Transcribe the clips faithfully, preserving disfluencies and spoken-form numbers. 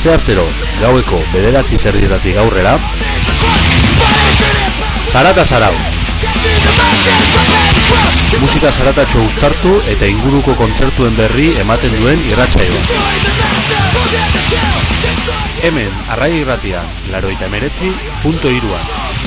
asteartero gaueko bederatzi terdietatik aurrera, Zarata Zarau. Musika zaratatxo uztartu eta inguruko kontzertuen berri ematen duen irratsaioa. Hemen Arrai Irratia, laurogeita hemeretzi puntu hiru.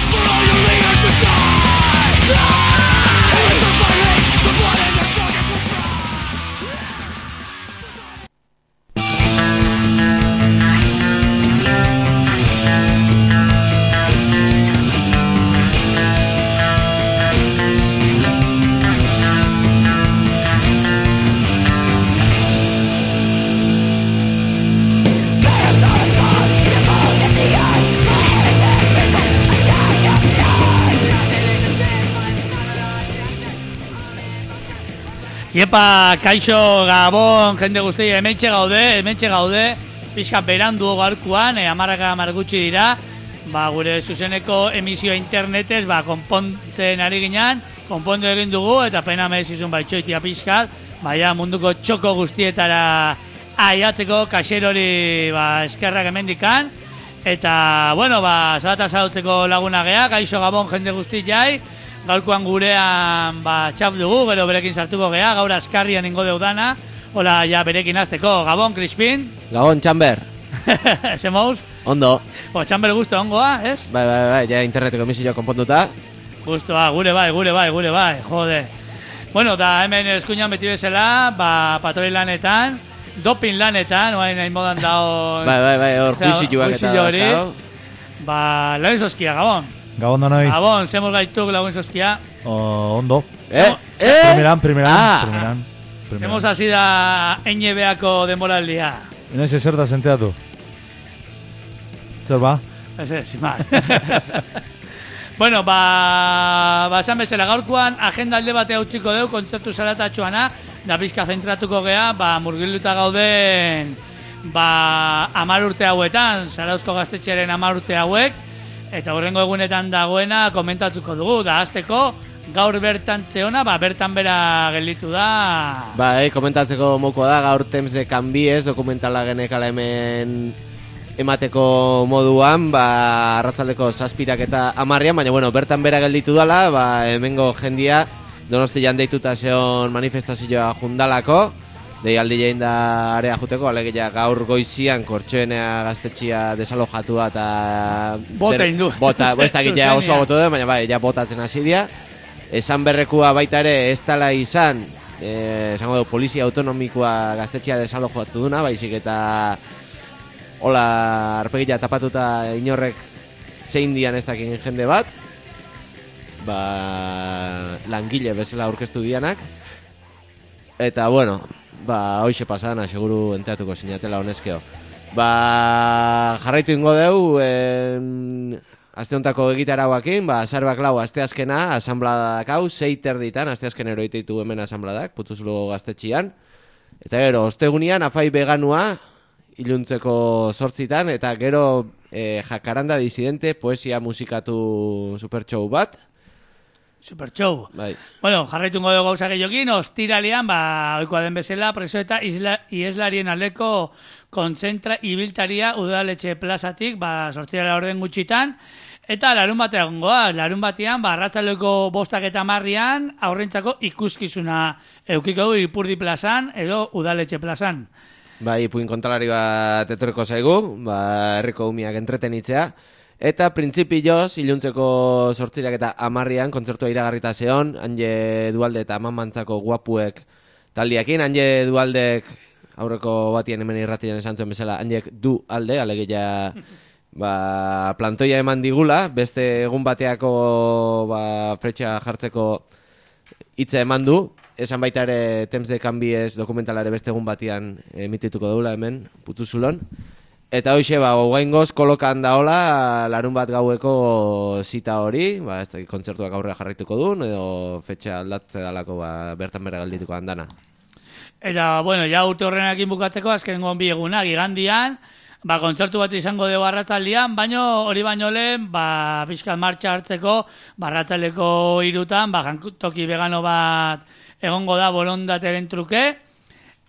Iepa, kaixo, Gabon, jende guztia, hementxe gaude, hementxe gaude, pixka berandu garkuan, e, amarraka amargutxi dira, ba, gure zuzeneko emisioa internetez, ba, konpontzen ari ginen, konpontu egin dugu, eta pena merezizun baitxoitia pixkat, baina munduko txoko guztietara aiatzeko kaxerori, ba, eskerrak emendikan, eta, bueno, ba, Zarata Zarautzeko laguna gea, kaixo, Gabon, jende guzti jai, gaurkoan gurean ba, txaf dugu, gero berekin sartuko gea, gaur askarrian ingo deudana. Hola, ja berekin azteko. Gabon, Crispin. Gabon, Txamber. Zemouz? Ondo. O, Txamber guztu ongoa, ez? Bai, bai, bai, ja interneteko emisioa konpontuta. Guztua, gure bai, gure bai, gure bai, jode. Bueno, da hemen eskuinan beti bezala, ba, patroi lanetan, doping lanetan, oain nahi modan dao... Bai, bai, bai, hor juizioak eta dazkao. Ba, lagun zozkia, Gabon. Gabon da nahi. Gabon, zemos gaituk lagun zozkia. Oh, ondo. Eh? Eh? Primeran, primeran, ah. primeran. Zemos hasi da N B A-ko denboraldia. Inaiz ezer da senteatu. Zer ba? Ez ez, sin más. Bueno, ba, ba esan bezala gaurkoan agenda alde batea utziko deu, kontzertu zaratatxoana, da bizka zentratuko gea, ba, murgilduta gauden, ba, amar urte hauetan, Zarauzko gaztetxearen amar urte hauek, eta horrengo egunetan dagoena komentatuko dugu, da azteko gaur bertan zeona, ba, bertan bera gelditu da. Ba, eh, komentatzeko moko da, gaur Temps de Cambies dokumentala genekala hemen emateko moduan, ba, arratzaldeko zazpirak eta amarrian, baina, bueno, bertan bera gelditu dala, ba, hemengo jendia Donostian deituta zeon manifestazioa jundalako, deialdi jein da area juteko, alegia gaur goizian kortxoenea gaztetxia desalojatua eta... Bota indu. Bota, ez dakit ja oso boto da, baina bai, ja botatzen hasi dira. Esan berrekua baita ere ez tala izan, eh, esango du, polizia autonomikoa gaztetxia desalojatu duna, baizik eta... Hola, arpegia tapatuta inorrek zein dian ez dakin jende bat. Ba, langile bezala aurkeztu dianak. Eta, bueno... Ba, hoxe pasana, seguru enteatuko sinatela honezkeo. Ba, jarraitu ingo deu, en, aste hontako egitarauakin, ba, Zarbak lau asteazkena, asanbladak hau, sei terditan, asteazken eroiteitu hemen asanbladak, Putuzulo gaztetxian. Eta gero, ostegunian, afai veganua, iluntzeko sortzitan, eta gero, e, jakaranda disidente, poesia musikatu supertxou bat. Super show. Bai. Bueno, jarraitu ingo dugu gauza gehiokin, ostiralean, ba, oikoa den bezala, preso eta isla, ieslarien aldeko kontzentra ibiltaria udaletxe plazatik, ba, sortirala orden gutxitan, eta larun batean goaz, larun batean, ba, arratzaldeko bostak eta marrian, aurrentzako ikuskizuna eukiko du Ipurdi plazan, edo udaletxe plazan. Bai, ipuin kontalari bat etorriko zaigu, ba, herriko umiak entretenitzea. Eta printzipioz, iluntzeko sortzirak eta amarrian kontzertua iragarrita zeon, hanje Dualde eta Mamantzako guapuek taldiakin, hanje Dualdek, aurreko batien hemen irratian esan zuen bezala, hanjek du alde, alegia ba, plantoia eman digula, beste egun bateako ba, fretxa jartzeko hitza eman du, esan baita ere Temps de Cambies dokumentalare beste egun batean emitituko daula hemen, Putuzulon. Eta hoxe, ba, ogaingoz kolokan daola larun bat gaueko zita hori, ba, ez da, kontzertuak aurrera jarraituko duen, edo fetxa aldatze dalako ba, bertan bera galdituko handana. Eta, bueno, ja urte horrenakin bukatzeko, azkenengo bi egunak, igandian, ba, kontzertu bat izango dugu arratzaldian, baino hori baino lehen, ba, pixkat martxa hartzeko, ba, arratzaldeko irutan, ba, jantoki vegano bat egongo da borondateren truke,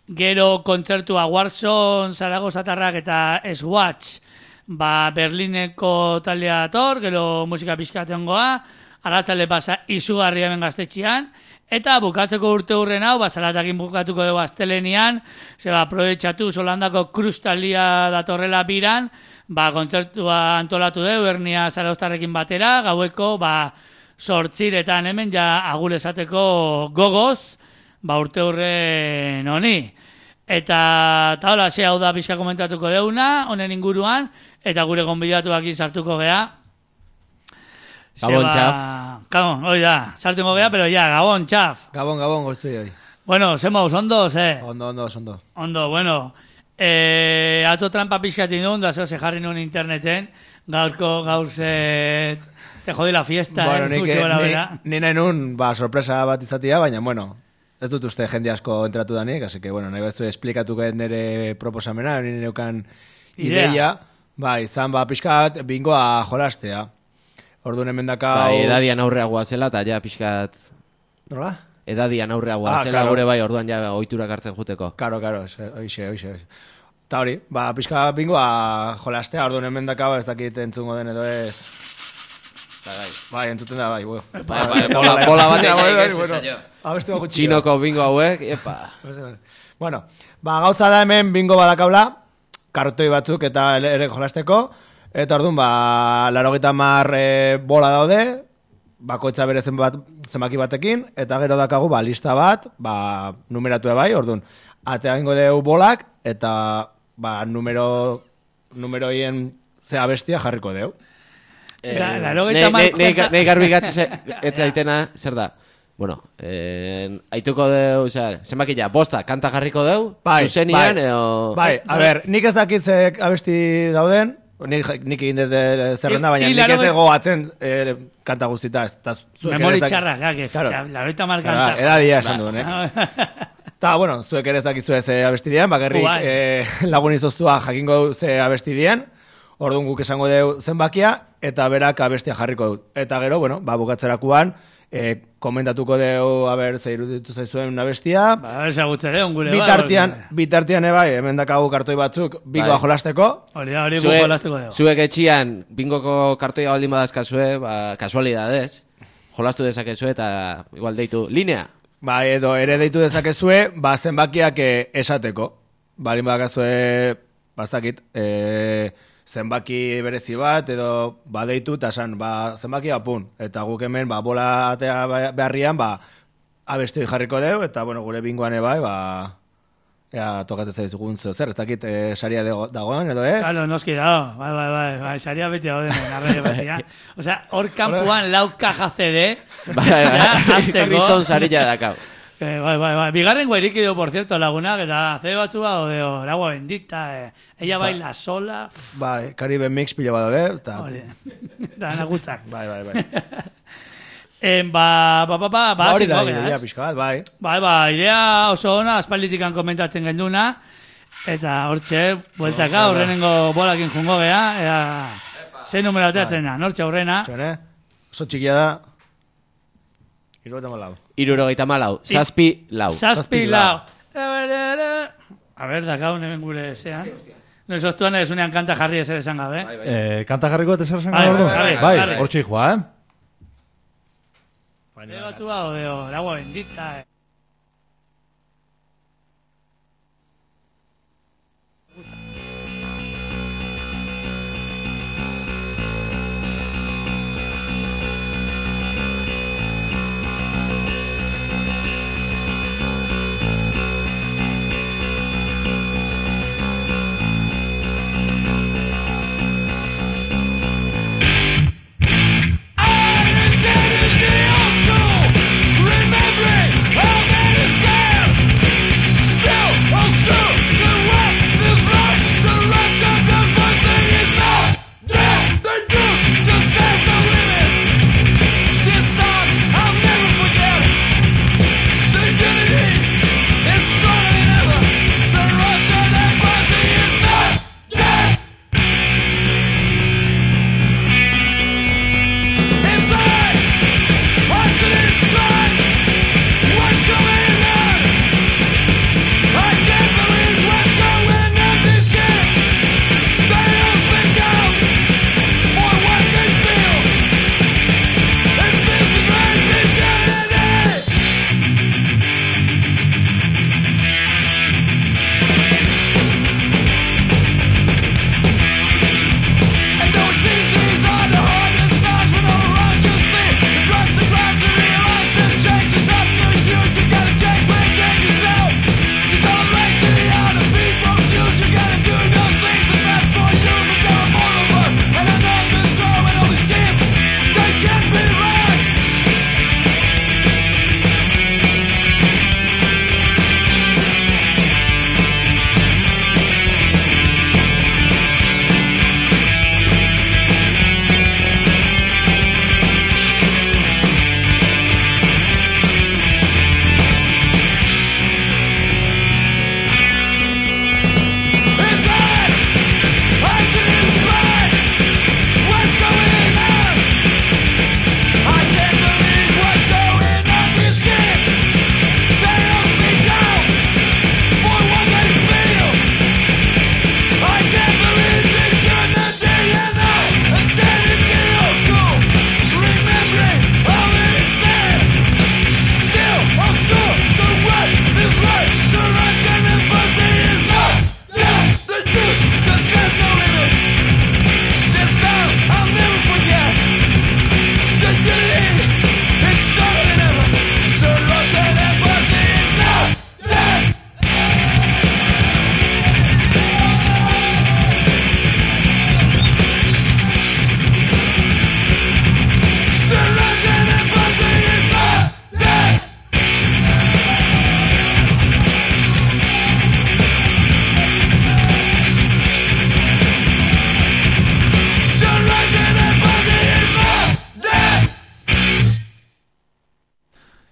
Gero kontzertua Warzone, Zaragozatarrak eta Swatch, ba, Berlineko taldea dator, gero musika pixkatengoa, arratzale pasa izugarria hemen Gaztetxean, eta bukatzeko urte hurren hau, ba, Zaratakin bukatuko dugu astelenian, zeba, aprobetxatu Solandako Krustalia datorrela biran, ba, kontzertua antolatu dugu, Ernia Zarauztarrekin batera, gaueko, ba, sortziretan hemen, ja, agur esateko gogoz, ba, urte hurren honi. Eta, eta hola, ze hau da pixka komentatuko deuna, honen inguruan, eta gure gonbidatuak sartuko gea. Gabon, txaf. Gabon, hoi da, sartuko gea, pero ya, gabon, txaf. Gabon, gabon, goztui hoi. Bueno, zemauz, ondo, ze? Ondo, ondo, ondo. Ondo, bueno, eh, ato trampa pixkatin duen, da zo, se jarri nuen interneten, gaurko, gaur ze, te jodi la fiesta, bueno, eh, nik, ni, ni nahi nun, ba, sorpresa bat izatia, baina, bueno, ez dut uste jende asko entratu danik, así que, bueno, nahi batzu esplikatuko nire proposamena, nire neukan ideia, ideia ba, izan, ba, pixkat, bingoa jolastea. Orduan hemen dakau... Ba, edadian aurreagoa zela, eta ja pixkat... Nola? Edadian aurreagoa ah, zela, claro. Gure bai, orduan ja oiturak hartzen juteko. Karo, karo, oixe, oixe. Eta hori, ba, pixka bingoa jolastea, orduan hemen dakau, ez dakit entzungo den edo ez... Bai, bai, entzuten da, bai, bueno. Bai, bai, bola, bola bat egin ez, Abesti bat gutxi. Txinoko bingo hauek, epa. Bueno, ba, gauza da hemen bingo badakaula, kartoi batzuk eta ere jolasteko, eta orduan, ba, laurogeita hamar e, bola daude, bakoitza bere zenbat, zenbaki batekin, eta gero dakagu, ba, lista bat, ba, numeratu bai, orduan, atea ingo deu bolak, eta, ba, numero, numeroien ze abestia jarriko deu. Eh, Nei garbi gatzi ez daitena, zer da? Bueno, eh, aituko deu, osea, zenbakila, bosta, kanta jarriko deu, bai, zuzenian, bai, edo... Bai, a ber, nik ez dakit ze abesti dauden, nik, nik egin dut zerrenda, baina nik ez dago atzen eh, kanta guztita. Memori txarra, gake, laroita mar kanta. Edadia esan duen, eh? Ta, bueno, zuek ere ez dakizu ez abesti dien, bakarrik eh, lagun izoztua jakingo ze abesti dien, orduan guk esango deu zenbakia, eta berak abestia jarriko dut. Eta gero, bueno, ba, bukatzerakuan, eh, komentatuko deu, a ber, ze iruditu zaizuen abestia. Ba, esagutze deu, gure bitartian, bai. Bitartian, ebai, hemen dakagu kartoi batzuk, bingoa bai. Jolasteko. Hori da, hori Zue, jolasteko deu. Zuek etxian, bingoko kartoia baldin badazkazue, ba, kasualidadez, jolastu dezakezue, eta igual deitu, linea. Ba, edo, ere deitu dezakezue, ba, zenbakiak esateko. Baldin badakazue, bazakit, eh, zenbaki berezi bat, edo badeitu, eta esan, ba, zenbaki apun. Eta guk hemen, ba, bola atea beharrian, ba, abesti jarriko deu, eta, bueno, gure bingoan ebai, ba, ea, tokatzen zaizugun zer, ez dakit, e, saria dagoen, edo ez? Claro, noski dago, bai, bai, bai, bai, saria beti dagoen, arrege batia. Osea, hor kampuan lau kaja C D, bai, bai, kriston saria dakau. Eh, bai, bai, bai. Bigarren guairik ido, por cierto, lagunak, eta ze batzu o de el agua bendita, eh. Ella ba, baila sola. Bai, Caribe Mix pilo bada de, eta... Eta nagutzak. Bai, bai, bai. eh, ba, ba, ba, ba, ba, hori da, idea pixka bat, bai. Bai, ba, idea oso ona, aspalditikan komentatzen genduna, eta hortxe, bueltaka, horrenengo bolakin jungo gea, ea, zein numero ateatzen da, nortxe horrena. Txone, oso txikia da. Irurogeita malau. Irurogeita malau. Zazpi lau. Zazpi lau. A ver, dakau, hemen gure zean. No, esostuan ez unean kanta jarri ezer esan gabe. Eh, kanta jarriko eta ezer esan gabe? Bai, hor txikoa, eh? Ego batua, odeo, el agua bendita, eh. Remembering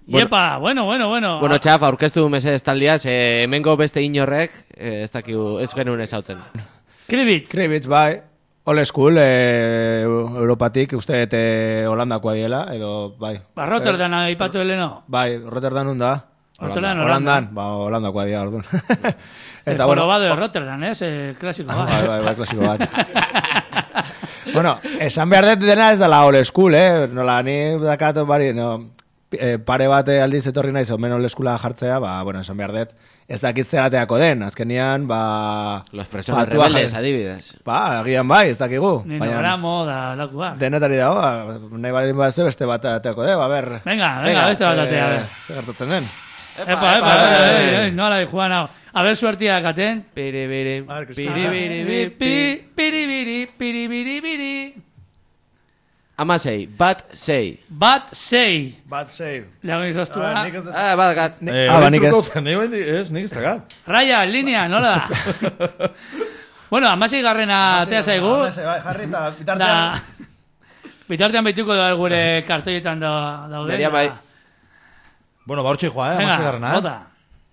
Iepa, bueno, bueno, bueno. Bueno, txaf, aurkeztu mesedez taldia, ze hemengo beste inorrek, eh, ez dakigu, ez genuen ezautzen. Kribitz. Kribitz, bai. Old school, eh, Europatik, uste eta Holandakoa diela, edo, bai. Ba, Rotterdam aipatu heleno. Bai, Rotterdam da. Rotterdam, Holandan, ba, Holandakoa dira, orduan. El jorobado de Rotterdam, ez? Eh, klasiko bat. Bai, bai, bai, klasiko bat. Bueno, esan behar dut dena ez dela old school, eh? Nola, ni dakat, bari, no, eh, pare bat aldiz etorri naiz, omen old schoola jartzea, ba, bueno, esan behar dut, ez dakit zerateako den, azkenian, ba... Los personas rebeldes, adibidez. Ba, agian bai, ez dakigu. Ninogramo da lakua. Denetari dago, nahi bali bat ze beste bat ateako de, ba, ber... Venga, venga, beste bat atea, a ver. Zer gertatzen den. Epa, epa, epa, epa, no la de Juan hau. A ver, suertia katen. Pere, bere, pere, bere, bere, Piri, biri, piri, biri, biri. Amasei, bat sei. Bat sei. Bat sei. Leago izoztu, Ah, ah? nik ez dut- Ah, bat gat. Eh, Ah, ba, nik ez. Nik ez, nik ez dakat. Raya, linea, nola da? Bueno, amasei garrena atea zaigu. Hamasei, bai, jarri eta Da, bitartean... bitartean behituko da gure kartoietan da, daude. Nerea bai. Bueno, ba, hortxe joa, eh, Venga, amasegarrena, eh? bota.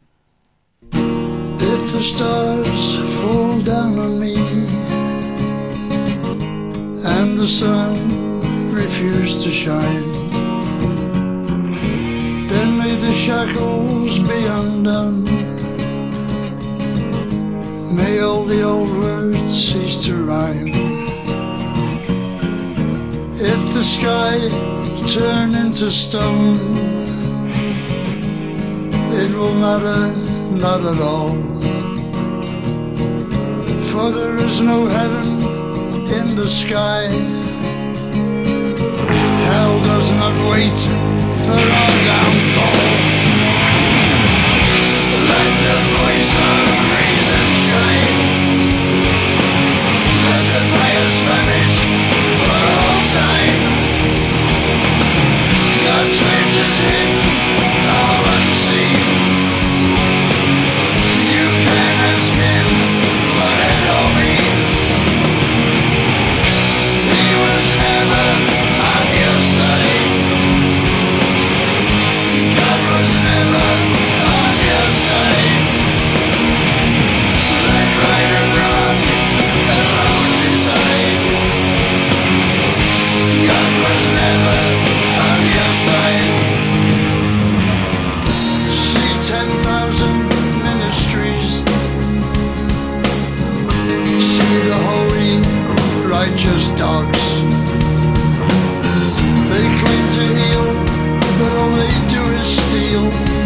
If the stars fall down on me and the sun refuse to shine, then may the shackles be undone. May all the old words cease to rhyme. If the sky turn into stone, it will matter not at all. For there is no heaven in the sky. Hell does not wait for our downfall. Let the voice of reason shine. Let the pious vanish for all time. God traces in all unseen. You can ask him what it all means. He was never on your side. God was never on your side. Let right or wrong alone decide. God was never on your side. See ten thousand ministries. See the holy, righteous dogs. They claim to heal, but all they do is steal.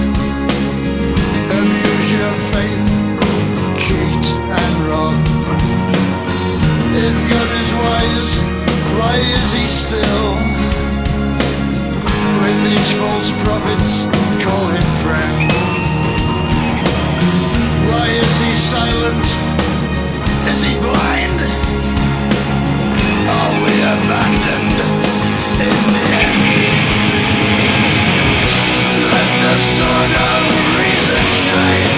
Abuse your faith, cheat and rob. If God is wise, why is he still? When these false prophets call him friend, why is he silent? Is he blind? Are we abandoned in the end? Let the sword of reason shine.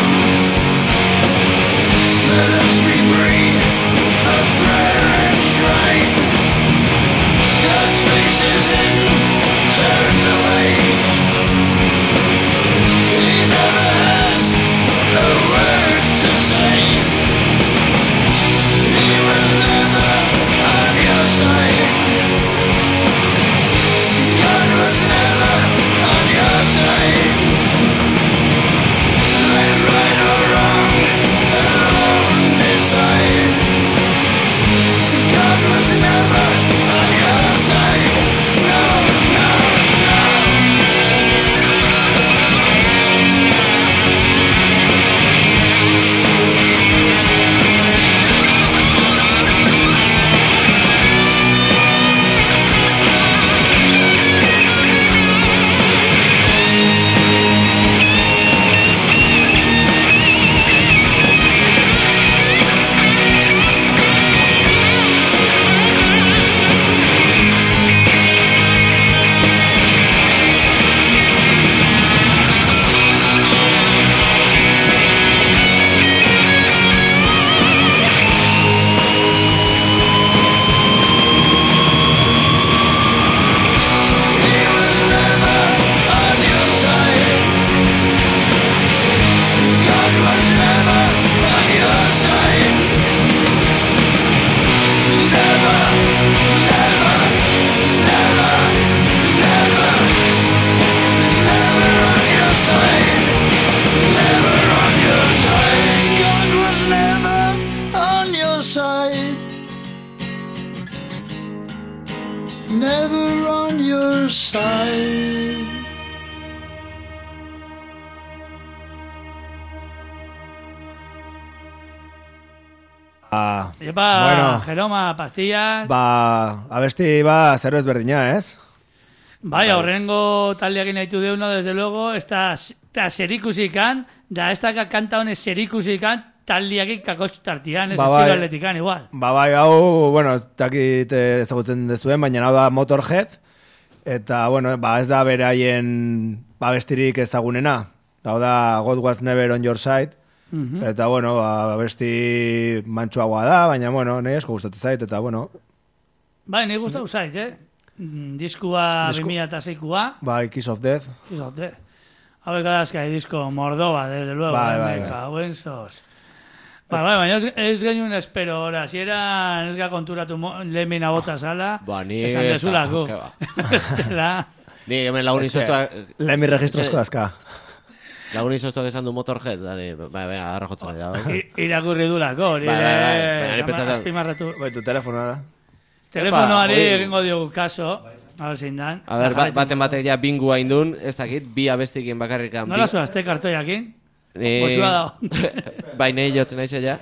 Let us be free of prayer and shrine. God's face is in, turned away. He never has a word to say. He was Epa, bueno. Jeroma, pastillas. Ba, abesti ba, zero ezberdina, ez? Bai, horrengo taldeakin nahitu deuna, desde luego, esta, esta serikusikan, da esta kanta hones serikusikan, taldeakin kakotx tartian, ez Ba, estilo bai. atletikan, igual. Ba, bai, hau, bueno, ez dakit ezagutzen dezuen, baina hau da Motorhead, eta, bueno, ba, ez da beraien abestirik ezagunena. Hau da God Was Never On Your Side, Mhm. eta, bueno, ba, abesti mantxuagoa da, baina, bueno, nahi asko gustatzen zait, eta, bueno, Bai, nahi gustau zait, eh? Mm, Diskua Disku- bi mila seikoa. bai, Kiss of Death. Fíjate. Hauek adazkai disko Mordova, desde luego. Bai, eh, bai, me bai. cago en sos. Bai, bai, baina ez, ez genuen espero, ora, si era, ez ga konturatu mo- lehemin abota sala, Ba, ni esan ez da, dezulako. ke ba. Estela, Ni hemen lagun izoztuak, Lehen mi registrozko dazka. lagun izoztuak esan du Motorhead, da ni, bai, bai, agarra jotzen da. bai. i- irakurri dulako, nire, Bai, bai, bai, baina ni ama- pentsatzen- azpimarratu. Bai, tu telefonoa da. Telefonoari Epa, oi. egingo diogu kaso, a ver zein dan. A ber, ba- Jarraitu. baten batek ja bingua indun, ez dakit, bi abestikin bakarrikan. Nola zoazte kartoiakin? Ni... Boxua dago. Bai, nahi jotzen naiz ja.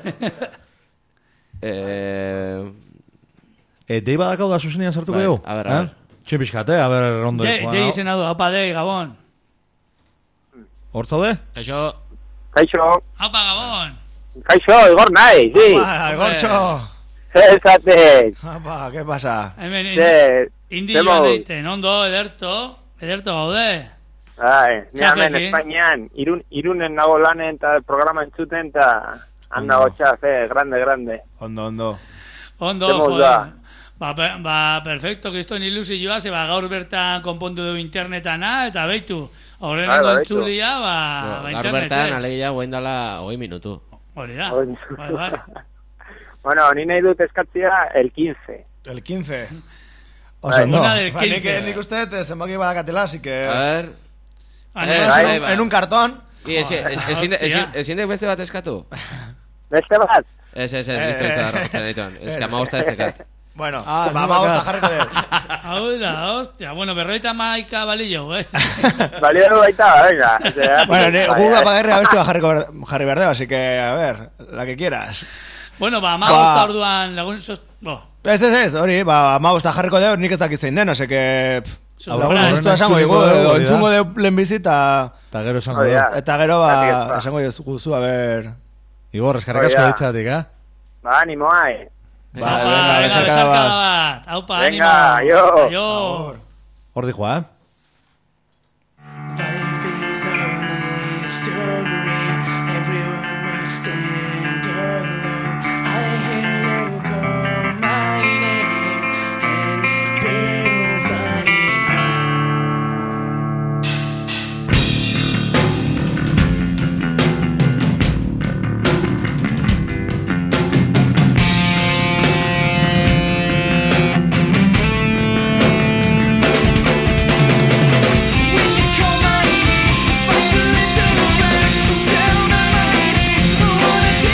Eh, E, dei badakau da zuzenean sartuko Bai, dugu? a ber, a ber. Txin pixkate, a ber, rondo De, de izena du, haupa dei, Gabon. Hor zaude? Kaixo, Kaixo, Haupa, Gabon. kaixo, igor nahi, sí. Ba, Gortxo! Zer esate, Apa, ¿qué pasa? Hemen, indi, zer, indi zer joan moduz? deiten, ondo, ederto, ederto gaude. Ai, ni hemen Txafekin. Espainian, irun, irunen nago lanen eta programa entzuten eta handago txafe, grande, grande. Ondo, ondo. Ondo, Zer moduz joder. da? Ba, pe- ba, perfecto, kiston ilusioa, ze ba, gaur bertan konpondu du internetana, eta beitu, horrenengo Bai, ba, beitu. entzulia, ba, ba gaur bertan, internetez. alegia, guain dala hogei minutu. Hori da, Hori. bai, bai. Bueno, ni nahi dut eskatzia el quince. El quince. Bai. Oso, ondo. Una del Ba, nik, quince. nik uste dut zenbaki badakatela, así que... A ber, Ah, Eh, no, bai, no, en, bai. en un cartón. i ezi- ez- ezin de- ezin- ezin dek beste bat eskatu? Beste bat? Ez, ez, ez, listo, ez da garratzen dituen. Ez que amagosta etzekat. Bueno, Ah, ba, no ba, bakar. osta jarriko dut. Hau da, hostia, bueno, berroita maika balio, eh? Balio du baita, venga. Zer, Bueno, ni, bai, gu bai. apagarri abesti ba jarriko ber- jarri behar dugu, así que, a ver, la que quieras. Bueno, ba, ma Ba. gusta orduan lagun... Sos, bo, Ez, ez, ez, hori, ba, ma osta jarriko dut, nik ez dakit zein den, así que... pff, Surprise. Lagun Horren sustu esango digu, entzuliko dugu, edo hori da. entzungo deu lehen bizita, Eta gero esango Hori da. dugu. eta gero, Zergatik ez, ba, ba. esango guzu, a ver... Igor, eskarrik Hori asko da. ditzatik, eh? Ba, animoa, eh. Ba, Aupa, venga, venga, besarkada besarkada bat. bat. Aupa, Venga, animo. aio. Aio. Hor dijoa, eh? Life is only a story. Everyone must stand alone. I hear you call my name, and it feels like home. When you call my name, it's like a little bird down on my knees. I wanna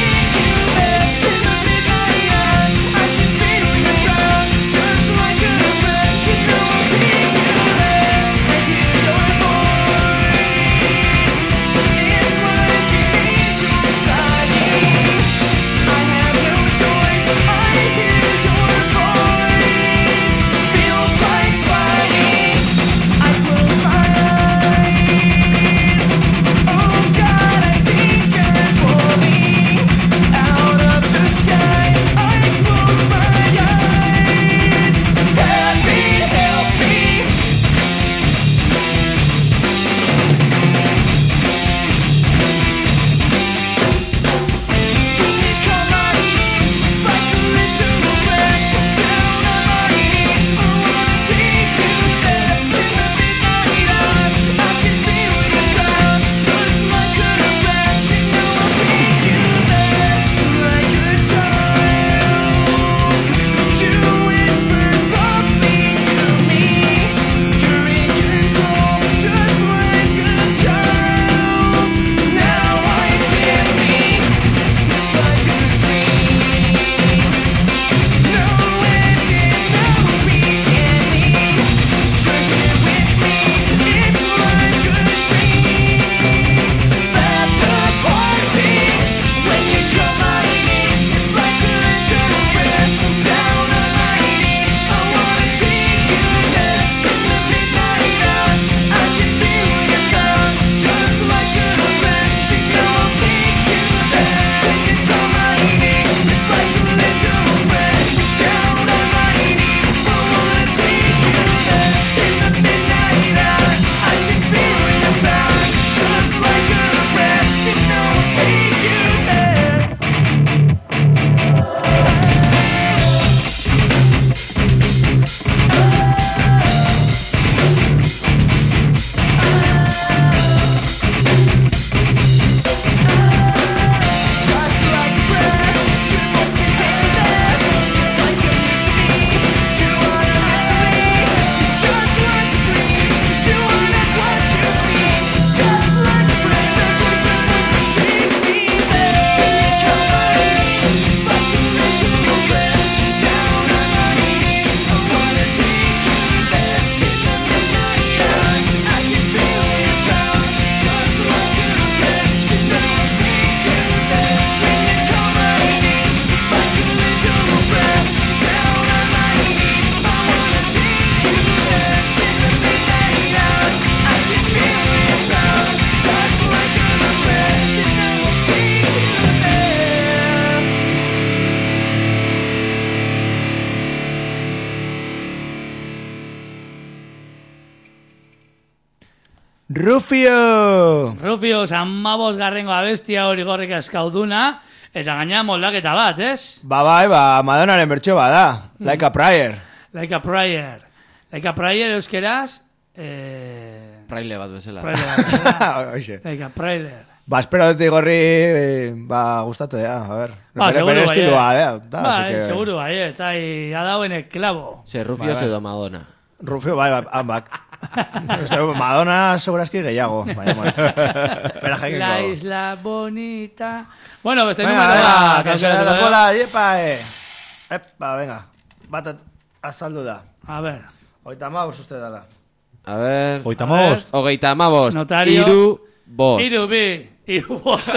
Rufio! Rufio, amabos garrengo abestia hori gorrik eskauduna, eta gaina moldaketa bat, ez? Ba bai, ba, Madonaren bertxo bada, like a prayer. Like a prayer. Like a prayer euskeraz, eh... Praile bat bezala. Praile bat bezala. Oixe. Like a prayer. Ba, espero dut igorri, eh, ba, gustatu ya, a ver. Ba, Bere- seguru bere bai, estiloa, eh. eh, da, Bai, así que- seguru bai, ez, ai, ha dauen esklabo. Ze, Rufio Bai, bai. edo Madonna. Rufio, bai, bai, ambak. Este, Madonna segurazki gehiago. Baina, bueno. Bera jaikiko. La isla bonita. Bueno, beste Venga, número venga, bat, que se aukeratu las dugu. bolas, yepa, eh. Epa, venga. Bat azaldu da. A ver. Oita maus uste dala. A ver... Hogeita A ver. hamabost. Hogeita hamabost. Notario. Iru bost. Iru bi, iru bost.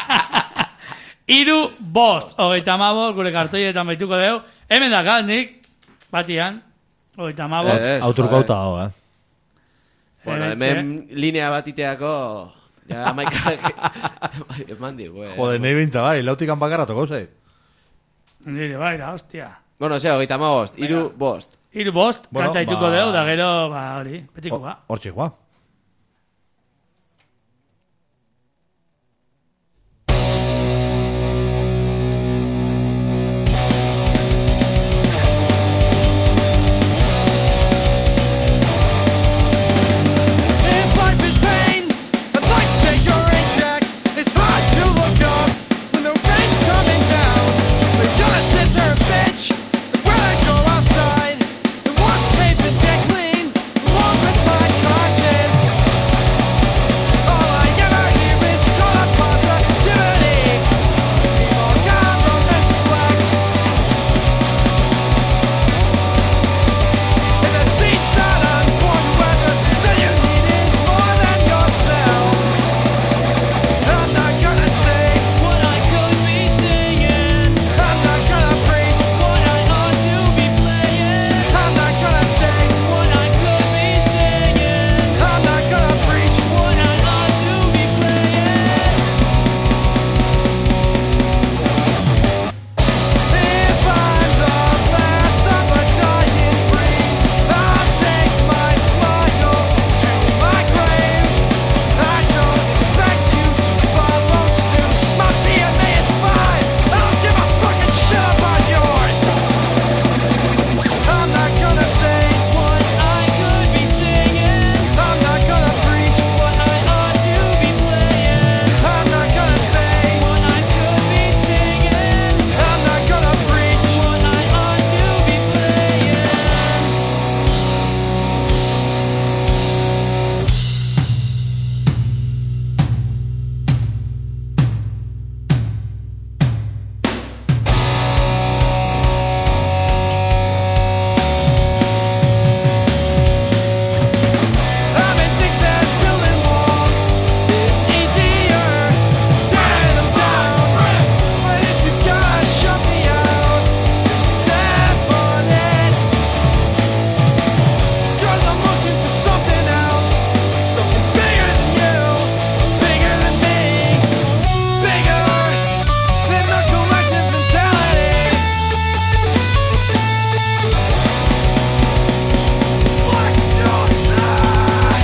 Iru bost. Hogeita hamabost, gure kartoietan baituko deu. Hemen da galdik, batian. Hogeita hamabost. Eh, eh, Auturkauta hau, eh. Bueno, Hementxe. hemen linea bat iteako... Ja, amaikak... Eman digu, eh. Jode, nahi bintza, bai, lautikan bakarra toko, ze. Nire baira, hostia. Bueno, ze, hogeita hamabost. Iru bost. Iru bost, Bueno, kanta dituko ba- deu, da gero, ba, hori, betiko ba. Hortxe, gua. If life is pain, I'd like to say you're in check. It's hard to look up when the rain's coming down. But you gotta sit there and bitch. I'd rather go outside and wash paint and get clean, along with my conscience. All I ever hear is call up positivity. We've all got from this flex. And the seat's not on for the weather, so you need it more than yourself. I'm not gonna say what I could be singing. I'm not gonna preach what I ought to be playing. I'm not gonna say what I could be singing. I'm not gonna preach what I ought to be playing. If I'm the last of a dying breed, I'll take my smile to my grave. I don't expect you to follow suit. My B M A is fine. I don't give a fucking shit about yours. I'm not gonna say what I could be singing. I'm not gonna preach what I ought to be playing. I'm not gonna say what I could be singing. I'm not gonna preach what I ought to be playing. I may think that building walls is easier, tearing them down. But if you've gotta shut me out, then step on it. 'Cause I'm looking for something else, something bigger than you, bigger than me, bigger than the collective mentality. What you said,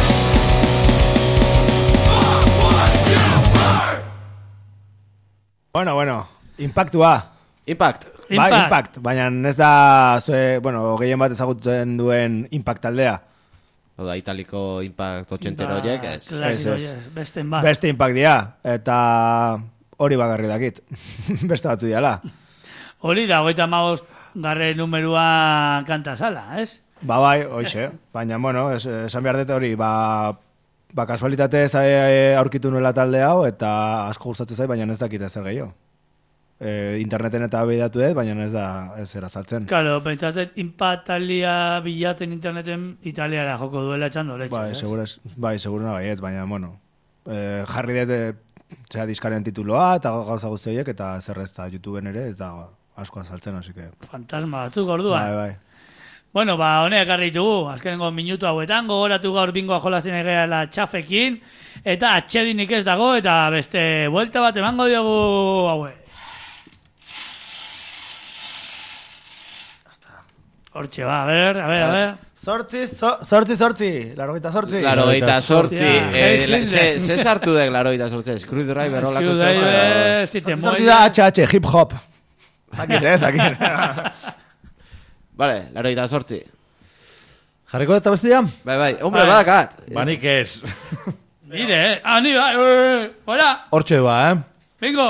fuck what you heard. Bueno, bueno, impactua. Impact. Bai, Impact. impact. Baina ez da, zue, bueno, gehien bat ezagutzen duen impact taldea. Oda, italiko impact otxentero horiek, ez. Klasiko, Ez, ez. yes, besten bat. Beste impact dia. Eta hori bakarri dakit. Beste batzu diala. Hori da, hogeita hamabost garren numerua kanta sala, ez? Ba bai, hoxe. Baina, bueno, es, esan behar dut hori, ba, ba kasualitatez eh, aurkitu nuela talde hau, eta asko gustatzen zait, baina ez dakit ezer gehiago. E, interneten eta behidatu dut, baina ez da ez erazaltzen. Claro, pentsatzen impact talia bilatzen interneten italiara joko duela etxando letxe. Bai, ez? segurez, bai, seguruna baietz, baina, bueno, eh, jarri dut, eh, zera diskaren tituloa, eta gauza guzti horiek, eta zer ez da YouTubeen ere, ez da asko azaltzen, hasi que... Fantasma batzuk orduan. Bai, bai. Bueno, ba, honek ekarri ditugu, azkenengo minutu hauetan, gogoratu gaur bingoa jolazen egeala txafekin, eta atxedinik ez dago, eta beste buelta bat emango diogu haue. Hortxe, ba, a ver, a ver, a ver. Sortzi, so- sortzi, sortzi. Larogeita sortzi. Larogeita sortzi. Ja, eh, Heil Ze Hitler. ze sartu dek larogeita sortzi? Screwdriver holako Screwdriver, si te Sortzi mueves. da H H, hip hop. Zakit, eh, zakit. Vale, larogeita sortzi. Jarriko eta bestia? Bai, bai, hombre, Bai. badakat. Banik ez. Mire, eh. Ah, ni, bai, eh, hola, Hortxe ba, eh? vengo.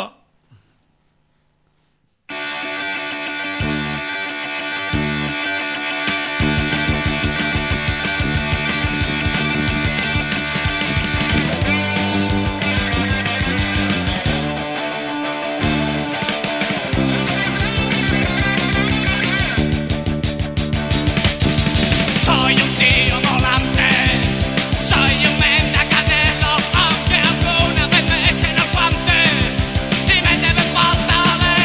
Soy un tío volante, soy un mendacanelo, aunque alguna vez me echen al guante y me lleven falta de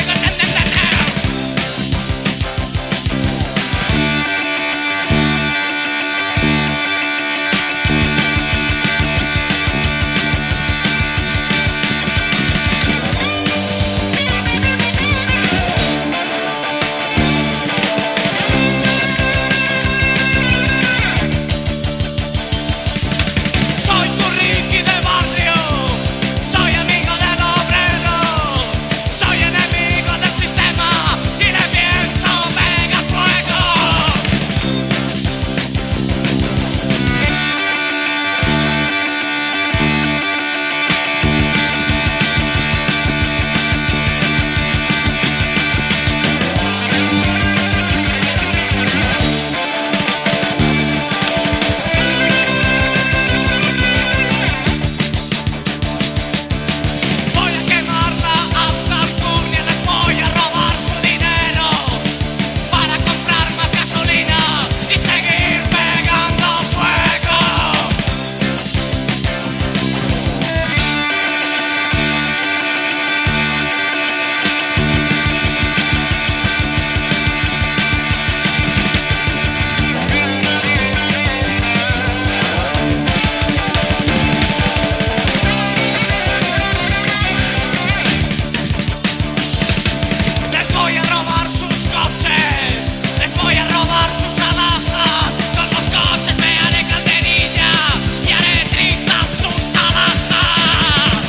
Soy curriqui de barrio, soy amigo del obrero, soy enemigo del sistema y le pienso mega fuego. Voy a quemar la Alcurnia, les voy a robar su dinero para comprar más gasolina y seguir pegando fuego. Les voy a robar sus coches, les voy a robar sus alhajas. Con los coches me haré calderilla y haré trizas sus alhajas.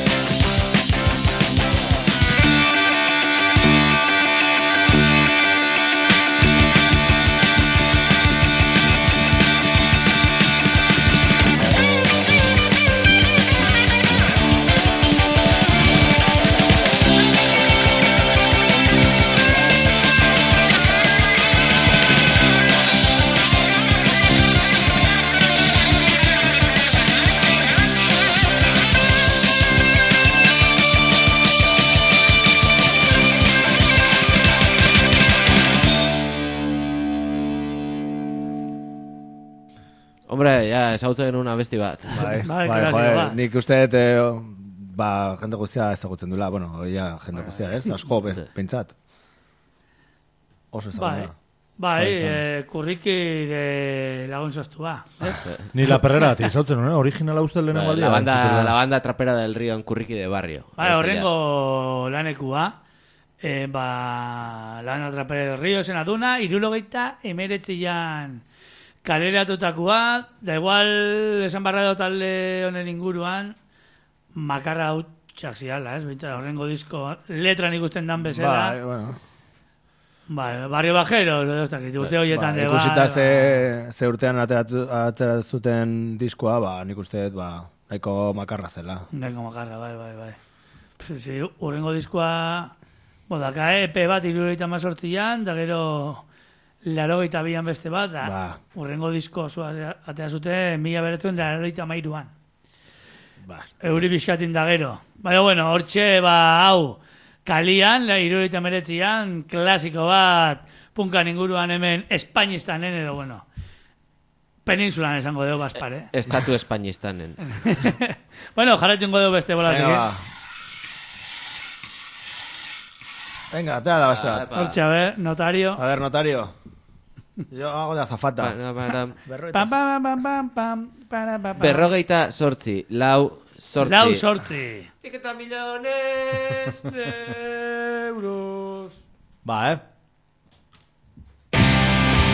Hombre, ja, ezagutzen genuen abesti bat. Bai, Bai, bai, klasiko, joder, ba. nik uste dut, eh, ba, jende guztia ezagutzen dula, bueno, ja, jende guztia, ez? Asko, bez, pentsat. Oso Bai, ezaguna. bai, Bai, izan. eh, kurriki de lagun sostua. Eh? Ni la perrera, tizautzen, no? Originala uste lehenengo Bai, aldia. la banda, entzutela. la banda trapera del río en Curriqui de Barrio. Bai, Abestia. horrengo lanekua, eh, ba, lan atrapere del río zen aduna, irulogeita emeretzian kaleratutakoa, da igual esan barra dut talde honen inguruan, makarra hau txak ziala, ez? Bintzat, horrengo disko letran ikusten dan bezala. Bai, bueno. Bai, barrio bajero, edo ez dakit, urte horietan Ba, de ikusita bai, ze, ze urtean ateratu, ateratu zuten diskoa, ba, nik uste dut, ba, nahiko makarra zela. Nahiko makarra, bai, bai, bai. Pff, Si, urrengo diskoa, bo, daka E P bat irurogeita mazortzian, da gero larogeita bian beste bat, da Ba. urrengo disko osoa atea zuten mila beretuen larogeita mairuan. Ba, Euri pixkatin da gero. Baina, bueno, hortxe, ba, hau, kalian, irurogeita meretzian, klasiko bat, punkan inguruan hemen, Espainistanen edo, bueno, peninsulan esango dugu bazpare. Estatu espainistanen. Bueno, jarraitu ingo dugu beste bolatik, venga, eh? ba. Venga, atea da beste bat. Ah, Hortxe, a ver, notario. A ver, notario. Yo hago de azafata. Ba- ba- Berrogeita Pam, pam, pam, pam, pam, para, pa, pa. Berrogeita sortzi, lau sortzi. Lau sortzi. Tiketa millones. Euros. Ba, eh?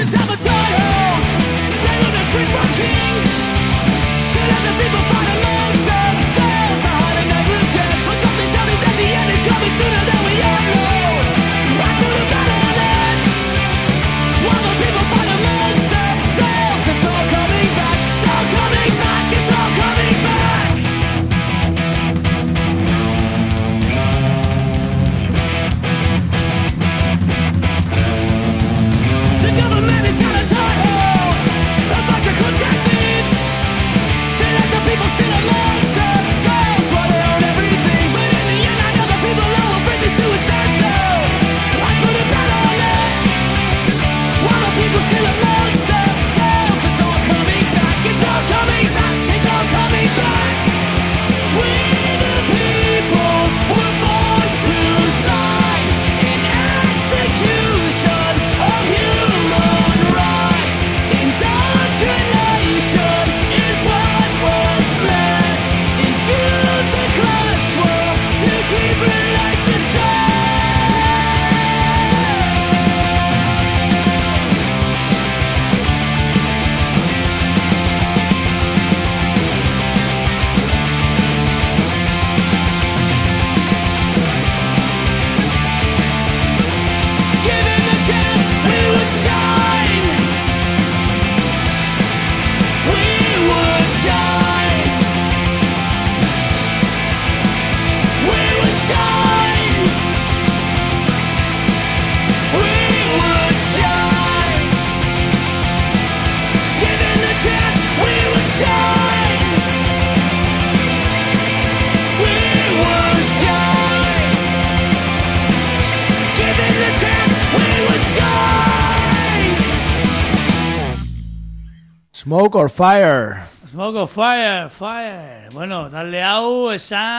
Smoke or Fire. Smoke or Fire, Fire. Bueno, talde hau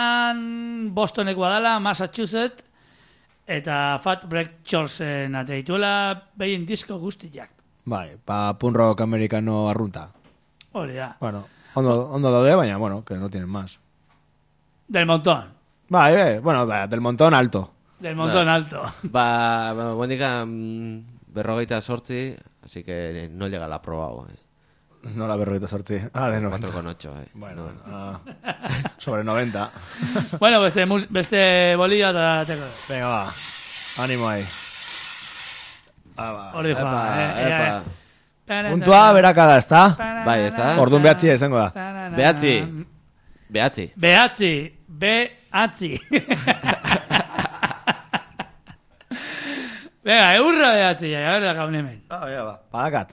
esan Bostonekoa dela, Massachusetts, eta Fat Break Chorsen ateituela behin disko guztiak. Bai, pa punk rock americano arrunta. Hori da. Bueno, ondo, ondo daude, baina, bueno, que no tienen más. Del montón. Bai, eh, bueno, ba, del montón alto. Del montón Ba- alto. Ba, ba Mónica mm, berrogeita sortzi, así que no llega la aprobado. Eh. No la berrogeita sortzi. Ah, de noventa. cuatro coma ocho, eh. Bueno, ah, sobre noventa. Bueno, beste, mus- beste bolilla eta teko. Venga, va. Ánimo ahí. Ah, va. Hori joa. Epa, eh, epa. eh. Puntua berakada, ezta? Bai, ezta? Orduan behatzi izango da. Behatzi. Behatzi. Behatzi. Behatzi. Venga, eurra behatzi. A ver, da gaun hemen. Ah, ja, ba. Badakat.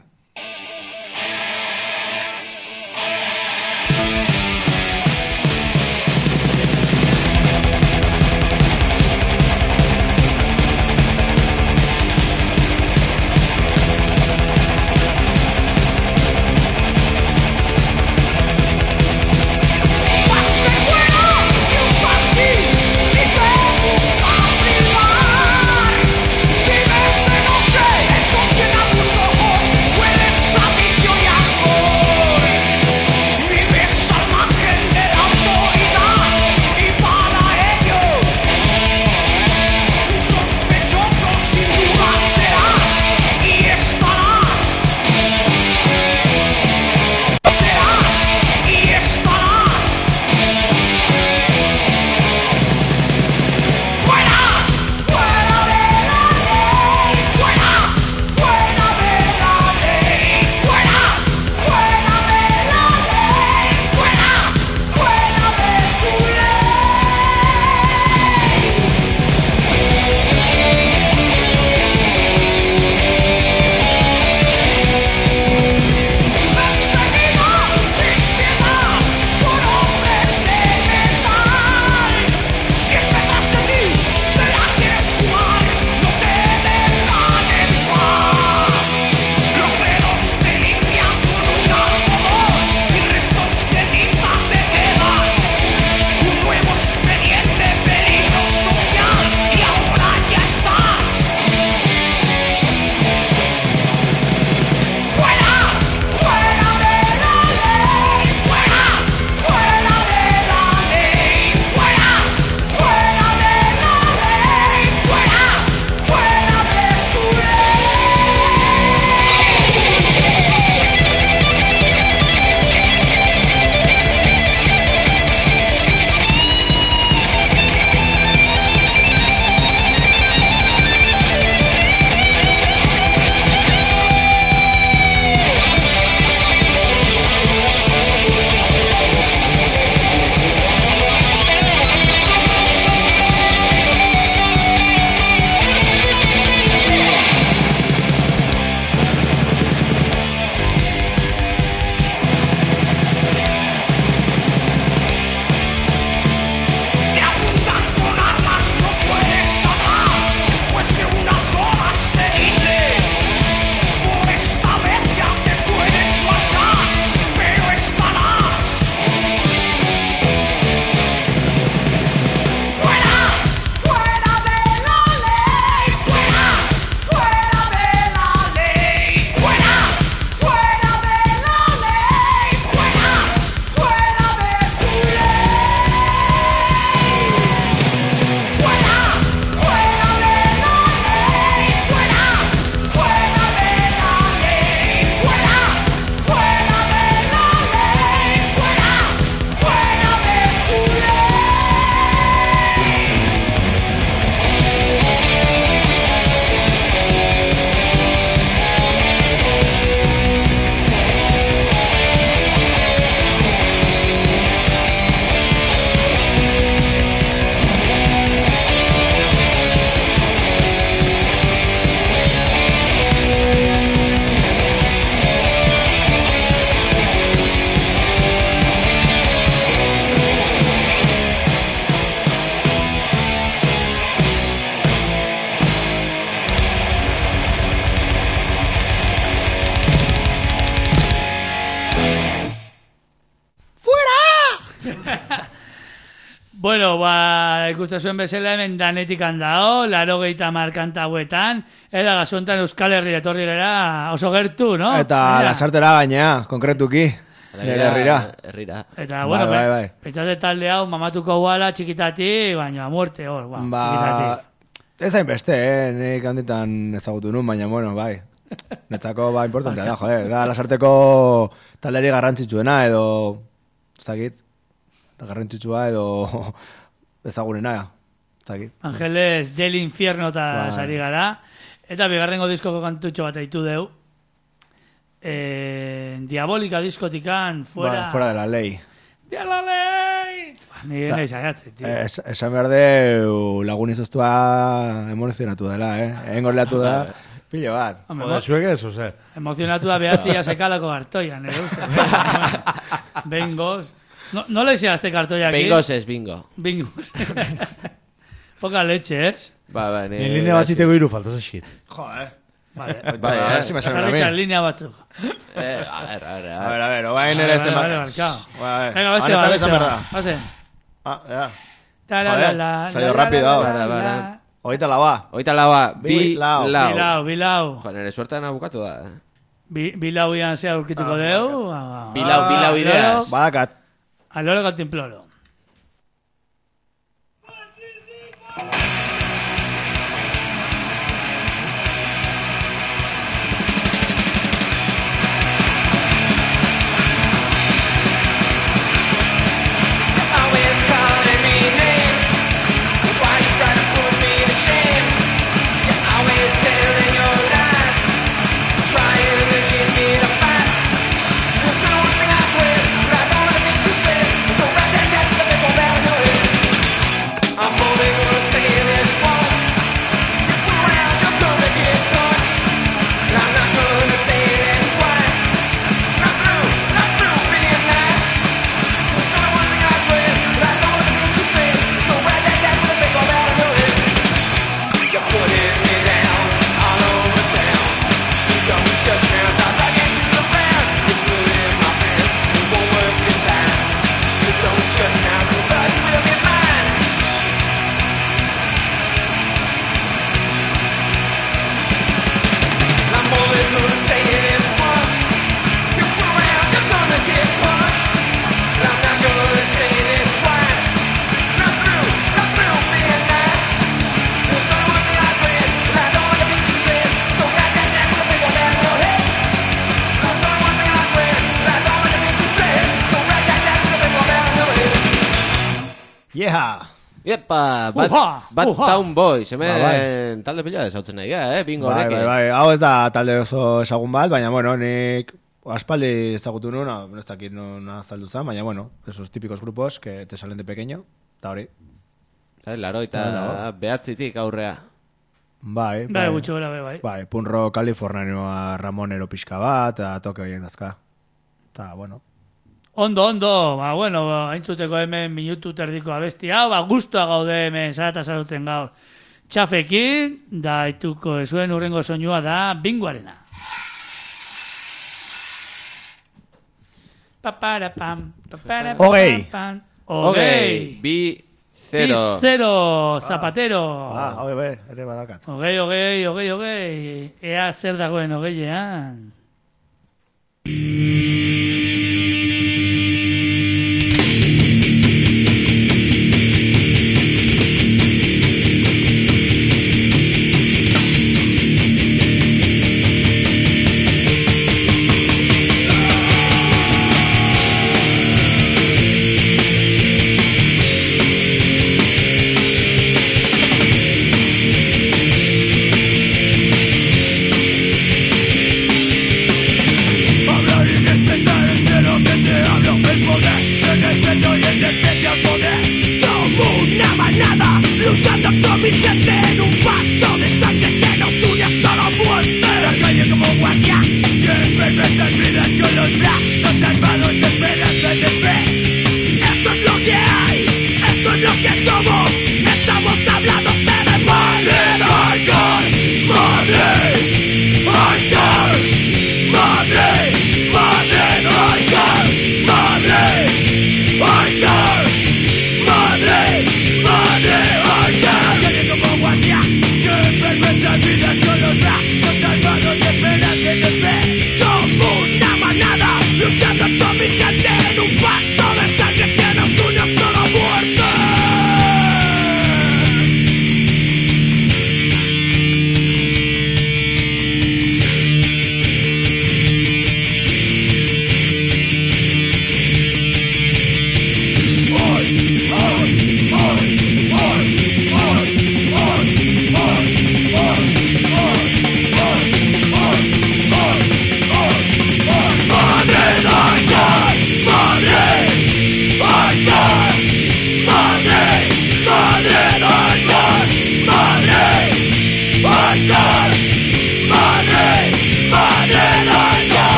Vives de noche, ensoñan a tus ojos. Bueno, ba, ikusten zuen bezala hemen danetik handao, laro gehieta markanta hauetan, eta gazontan Euskal Herria etorri gara oso gertu, no? Eta Mira. lasartera gainea, konkretuki. Nire herrira. Herrira. Eta, bueno, bai, bai, bai. pentsate talde hau mamatuko guala txikitati, baina a muerte, hor, ba, Ba, txikitati. ez hainbeste, eh? Nik handitan ezagutu nun, baina, bueno, bai. Netzako, ba, importantea da, joder. Da, lasarteko talderi garrantzitsuena, edo, ez dakit, garrantzitsua, edo ezagunena, ez dakit. Angeles del Infierno eta Bai. sari gara. Eta bigarrengo diskoko kantutxo bat aitu deu. Eh, Diabolika diskotikan, fuera... Ba, fuera de la ley. ¡De la ley! Ba, Ni Ta- nahi zaiatzen, tío. Es, esan behar deu lagun izoztua emozionatu dela, eh? Egin gorleatu da, pilo bat. Hombre, Joder, zuek ez, ose. emozionatu da behatzi ja sekalako kartoian, nire uste. Bengos. No, no le este kartoia aquí. Bingos ez, bingo. Bingos. Poca leche, ¿es? Ba, ba, Ni linea batziteko hiru falta zaskit. Joder. Vale. Bai, A ver eh? si me sale a Jarritan mí. linea batzuk. Eh, a ver, a ver, A a ver, ver. a ver, oain ere Vale, este vale, marcado. Venga, beste bat, beste bat. Pasen. Ah, ya. Ta la Joder, la la. salió la, rápido la, ahora. la, Vale, la. vale. Oita la ba. Oita laua, bi Bilau. lau. Bilau, bilau. Jo, nire suertan abukatu da. eh. Bi- Bilau ian zea urkituko deu. Ah, Bilau, ah, bilau ah, ideas. Badakat. Aloro cantimploro. Always calling me names. Why you try to put me to shame? You're always telling your lies, trying to get me to fight. There's no one thing I swear, but I don't wanna think you say. So write that down to the people down your head. I'm only gonna say this once. If we're around, you're gonna get punched. And I'm not gonna say this twice. Not through, not through being nice. There's only one thing I dread, but I don't wanna think you say. So write that down to the people down your head. You're putting me down all over town. You don't shut me down, not talking to the ground. You're pulling my pants, it won't work this time. You don't shut me down, but you will be mine. I'm only gonna say this once. You fool around, you're gonna get punched. And I'm not gonna say this twice. Not through, not through being nice. There's only one thing I dread, and I don't wanna think you said. So write that down to the people down your head. There's only one thing I dread, and I don't wanna think you said. So write that down to the people down your head. Yeah. Iepa, bat, Uha, bat uha. Town Boys, hemen Ba, bai. talde pila desautzen nahi, eh, bingo Bai, honekin. bai, bai. Hau ez da talde oso ezagun bat, baina, bueno, nik aspaldi ezagutu nuen, no ez dakit non azaldu zen, baina, bueno, esos típicos grupos que te salen de pequeño, eta hori. Bai, laro eta behatzitik aurrea. Bai, Bai, gutxo gara, bai, bai. Bai, punro kalifornianoa Ramonero pixka bat, eta toke horien dazka. Eta, bueno. Ondo, ondo, ba, bueno, ba, aintzuteko hemen minutu terdiko abesti hau, ba, guztua gaude hemen zarata zarutzen gaur txafekin, da ituko zuen urrengo soinua da bingoarena. Paparapam, paparapam, Hogei. pam, Hogei, Hogei. bi, zero. Zero, zapatero. Ah, hau ebe, ere badakat. Hogei, hogei, hogei, hogei. Ea zer dagoen hogeiean. Hablar y respetar el cielo que te hablo. El poder, el respeto y el desprecio al poder. Como una manada, luchando con mi gente en un pacto de sangre que nos une hasta la muerte. La calle como guardia, siempre nuestras vidas con los brazos armados esperanza de fe. Esto es lo que hay, esto es lo que somos. Estamos hablando de madre, alcohol, madre, alcohol. Madre, madre, alcohol, madre, alcohol, madre,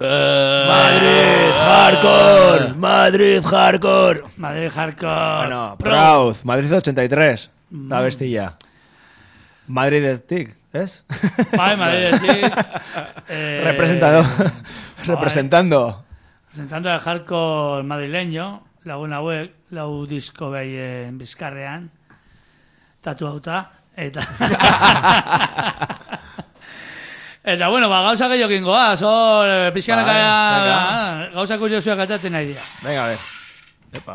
Madrid hardcore, Madrid hardcore. Madrid hardcore. Bueno, Proud, Madrid ochenta y tres, la bestilla. Madridetik, ¿es? Bai, Madridetik. eh, Representado. Representando. Representando el hardcore madrileño, lagun hauek, lau disko behien bizkarrean, tatuauta, eta... Eta, bueno, ba, gauza gehiago kingoa, zor, eh, pixkanaka Vale, gauza kuriosuak atatzen nahi dira. Venga, a ver. Epa.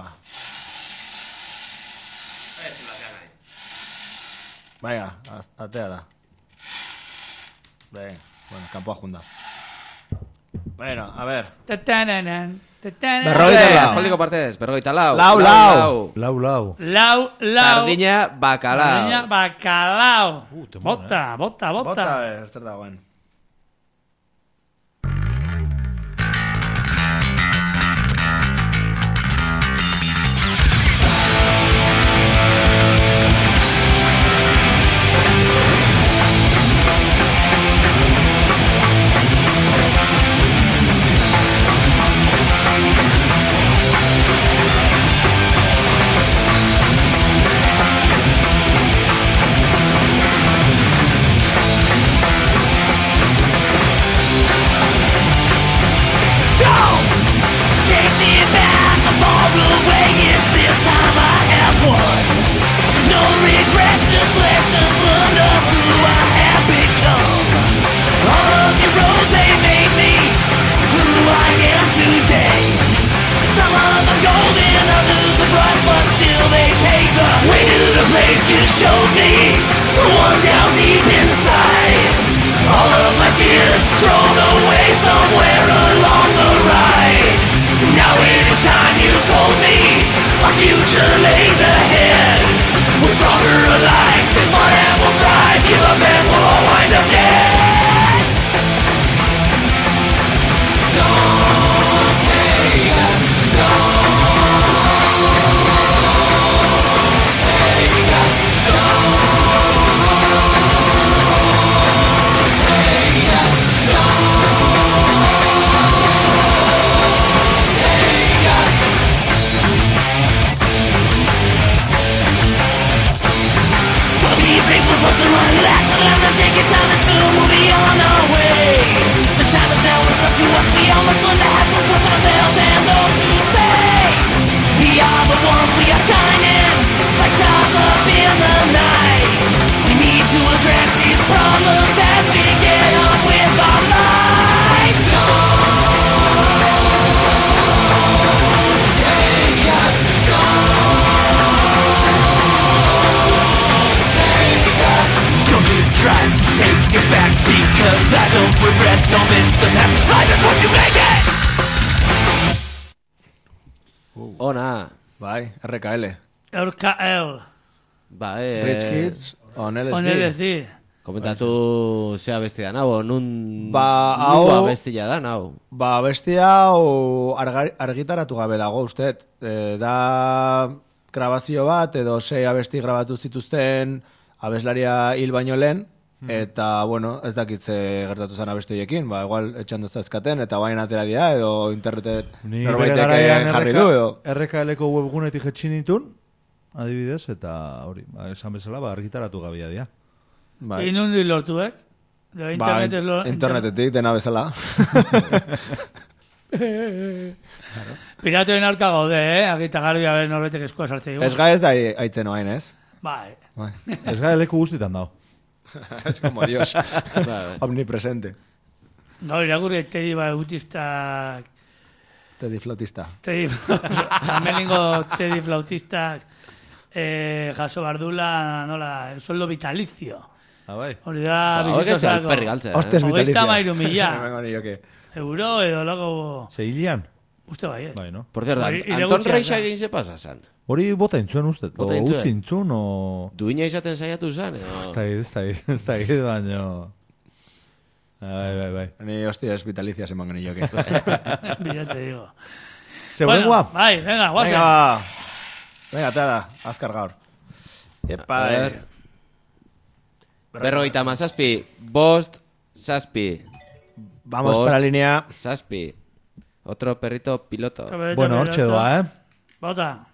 Venga, az- atea da. Venga, bueno, kanpoa junda. Bueno, a ver. Tatananan, tatananan. Berrogeita Eh, lau. aspaldiko partez, berrogeita lau. Lau, lau. Lau, lau. Lau, lau. Sardina, bacalao. Sardina, bacalao. Uh, temona, Bota, bota, bota. Bota, a ver, zer dagoen. Take me back, I'm far away, it's this time I have won. There's no regrets, just lessons learned of who I have become. All of your roads, they made me who I am today. Some of them golden, others are bright, but still they take the way to the place you showed me, the one down deep inside. All of my fears thrown away somewhere along the ride. Now it is time, you told me, our future lays ahead. We're stronger alike, stay smart and we'll thrive. Give up and we'll all wind up dead. Don't take us, don't take us, don't take us, don't take us. Don't be afraid for us to run last, but I'm gonna take your time and soon we'll be on our way. The time is now, it's up to us. We all must learn to have some trust in ourselves and those who say we are the ones, we are shining like stars up in the night. We need to address these problems as we get on with our life. Don't take us, don't take us. Don't you try to take us back, because I don't regret, no miss the past. Life is what you make it. Ona. Bai, R K L. R K L. Ba, eh... Rich Kids, on L S D. On L S D. Komentatu zea bestia nau, nun... Ba, nua hau- bestia da, nau. Ba, bestia hau arga- argitaratu gabe dago, usted. E, da grabazio bat, edo sei abesti grabatu zituzten abeslaria hil baino lehen, eta, bueno, ez dakitze gertatu zen abesti horiekin, ba, igual etxan dozazkaten, eta bain atera dira, edo internetet Ni bere norbaitek garaian jarri du, edo. R K L-ko webgunetik jetxin ditun, adibidez, eta hori, ba, esan bezala, ba, argitaratu gabia dira. Bai. Inundi lortuek. De Ba, internet lo... internetetik, dena bezala. Piratoen aurka gaude, eh? Agita garbi haber norbetek eskua sartze digu. Ez ga ez da aitzen oain, ez? Bai. Bai. Ez gara leku guztitan dago. Es como Dios. Bai. Omnipresente. Gaur irakurri Teddy Bautistak... Teddy flautista. Teddy... Amelingo Teddy flautistak... Eh, jaso bardula, nola, el sueldo vitalicio. Ah, bai. Hori da, Ba, hori ez da bizitosako. alperri galtzea, eh? Hostes Hogeita vitalicia. hamairu mila. Hemengo nioke. Euro edo lago... Seilian? Uste bai, ez. Bai, no? Por cierto, Hori, Ant- ire Anton gutxia Reixa da. egin ze pasa zan. Hori bota intzuen uste. Bota O intzuen. utzi intzun, o... Duina izaten saiatu zan, edo... Ez da gid, ez da gid, ez da gid, baino... Bai, bai, bai. Ni hostias vitalicia emango nioke. Bila te digo. Zeurengua? Bueno, bai, venga, guazen. Venga, ba. Venga, tea da, azkar gaur. Epa, A ver. Berrogeita mazazpi, bost, zazpi. Vamos Bost, para línea. Zazpi. Otro perrito piloto. Bueno, hortxe doa, eh? Bota.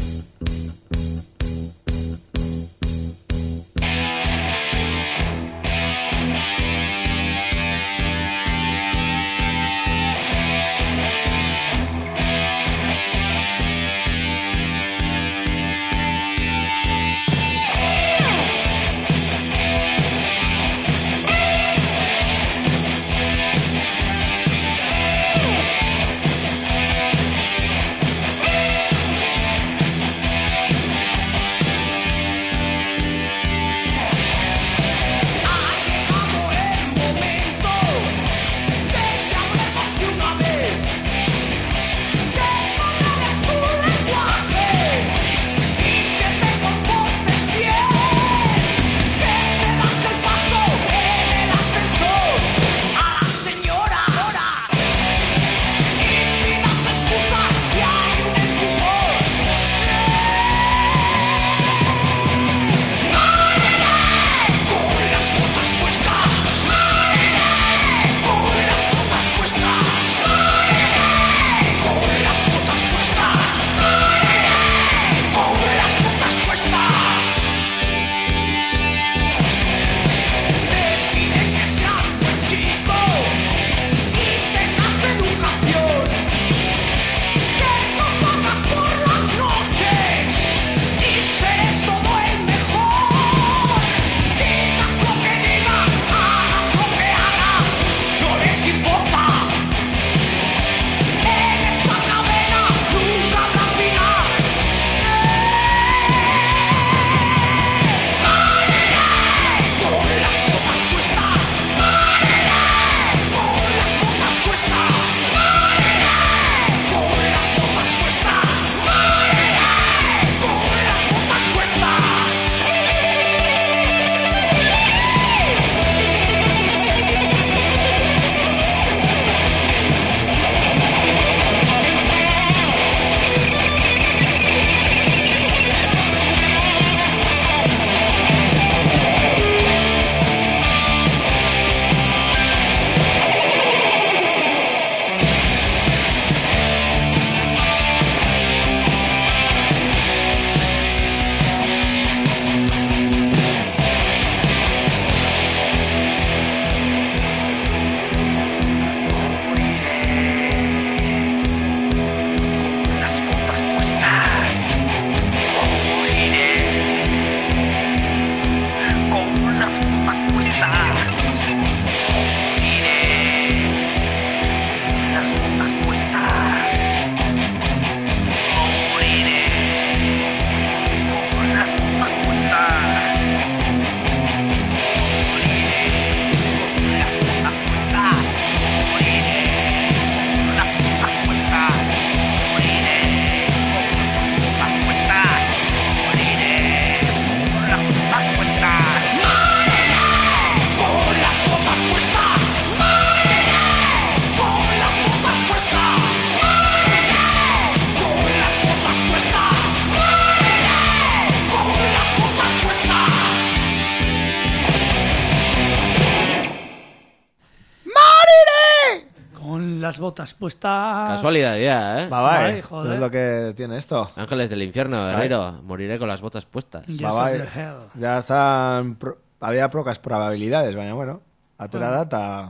Las botas puestas. Casualidad ya, ¿eh? Va, va, Bai, eh. joder. Es lo que tiene esto. Ángeles del infierno, guerrero. Moriré con las botas puestas. Yes Va, of va, the eh. hell. Ya están... pro- Había pocas probabilidades, baina, bueno. Atera da, eta...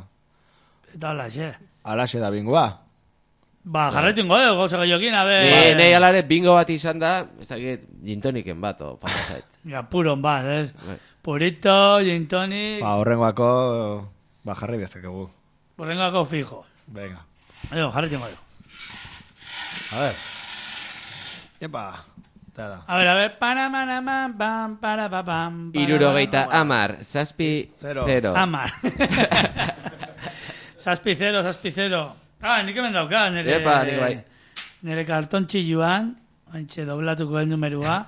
Eta hola, xe. Alaxe da bingoa. Ba, jarretu ingo dugu, gauza gehiokin, a Ni, ver... nei alare bingo bat izan da, ez dakit, gintoniken bat, o, falta zait. Ja, puron bat, ez? Bai. Purito, gin tonic... Ba, horrengoako... Ba, jarri dezakegu. Horrengako fijo. Venga. Edo, jarretu ingo dugu. A ver. Epa. Eta da. A ver, a ver... Para, para, pam, pam, para, pa, pam... para, Irurogeita pam, amar, zazpi, Zero. zero. Amar. Zazpizero, zazpizero. Ah, nik hemen dauka, nire... Epa, nik bai. Nire kartontxilluan, haintxe doblatuko den numerua.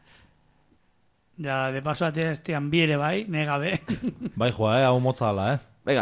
Ja, de paso atea estean bi ere bai, negabe. Bai joa, eh, hau motza ala, eh. Venga.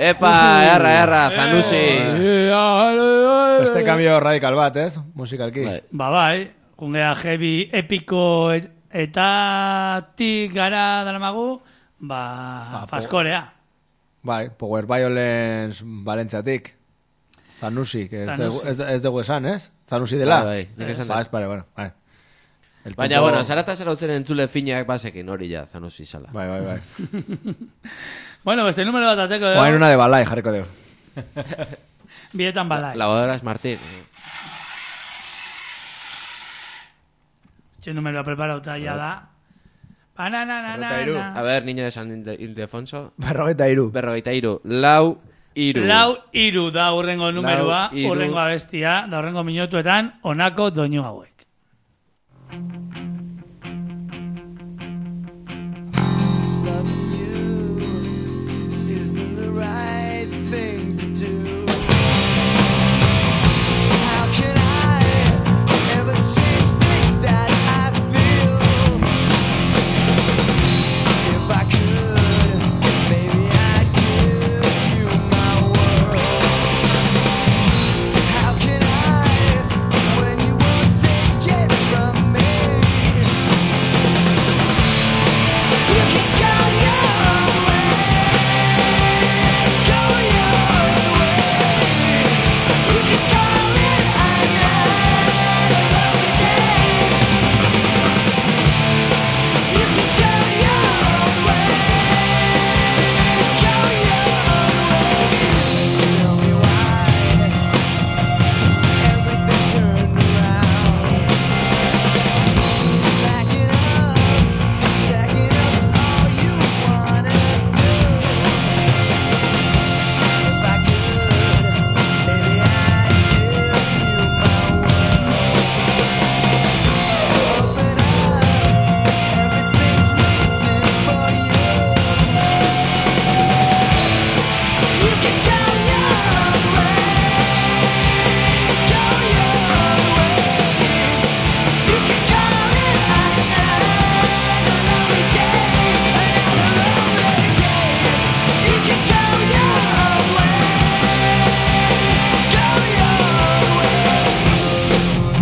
Epa, erra, erra, Zanusi. Este cambio radical bat, ez? Musikalki. Bai. Ba bai, jungea heavy epiko et, eta tik gara daramagu, ba, Ba, faskorea. Bai, Power Violence Valentziatik. Zanusi, que ez Zanusi. dugu- ez, ez dugu esan, ez? Zanusi dela. Bai, bai, nik esan Ba, dut. ez pare, bueno, bai. El Baina, tipo- bueno, zarata zara utzen entzule finak basekin hori ja, Zanusi zala. Bai, bai, bai. Bueno, beste número bat ateko dugu. Oain una de balai jarriko dugu. Bietan balai. Lavadoras Martín. Txe numeroa preparauta ya da. Berrogeita hiru. Bananana. A ver, niño de San Ilde- Ildefonso. Berrogeita iru. Berrogeita iru. Lau, iru. Lau iru da urrengo numerua, iru. urrengo abestia, da urrengo minutuetan, onako doinu hauek. Loving you isn't the right thing to do. How can I ever change things that I feel? If I could, maybe I'd give you my world. How can I when you won't take it from me? You can go your own way, go your own way. You can call it another lonely day. You can go your own way, go your own way. Tell me why everything turned around. Back it up, jack it up's all you wanna do. If I could, maybe I'd give you my world. Open up, everything's waiting for you. You can go your own way, go your own way. You can call it another lonely day, another lonely day. You can go your own way, go your own way.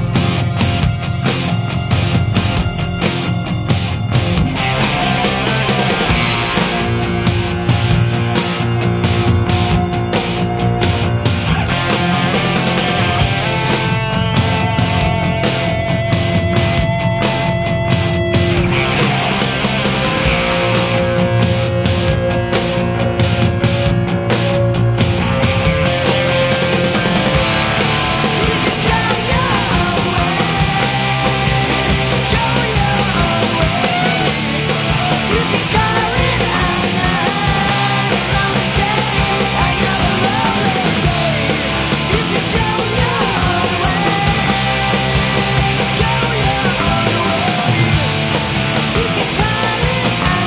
You can go your own way, go your own way. You can call it another lonely day, another lonely day. You can go your own way, go your own way. You can call it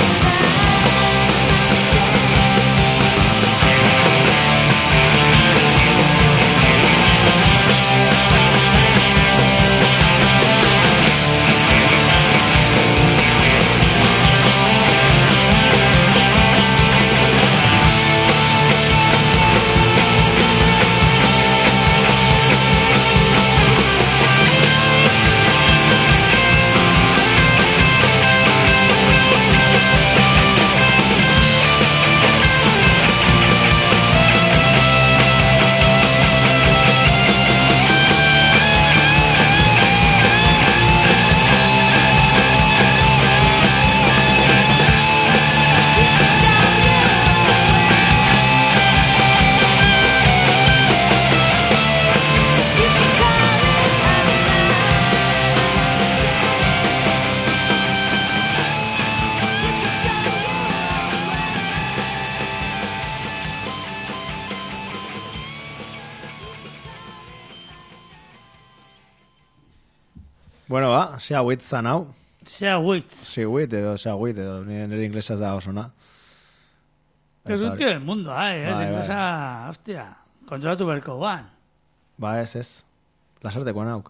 Bueno, ba, sea wit zan hau. Sea witz. Si wit edo sea wit edo nire, nire inglesa da oso na. Es un tío del mundo, eh, es Bai, inglesa, hostia, kontrolatu berko guan. Ba, ez ez. Lasartekoan hauk.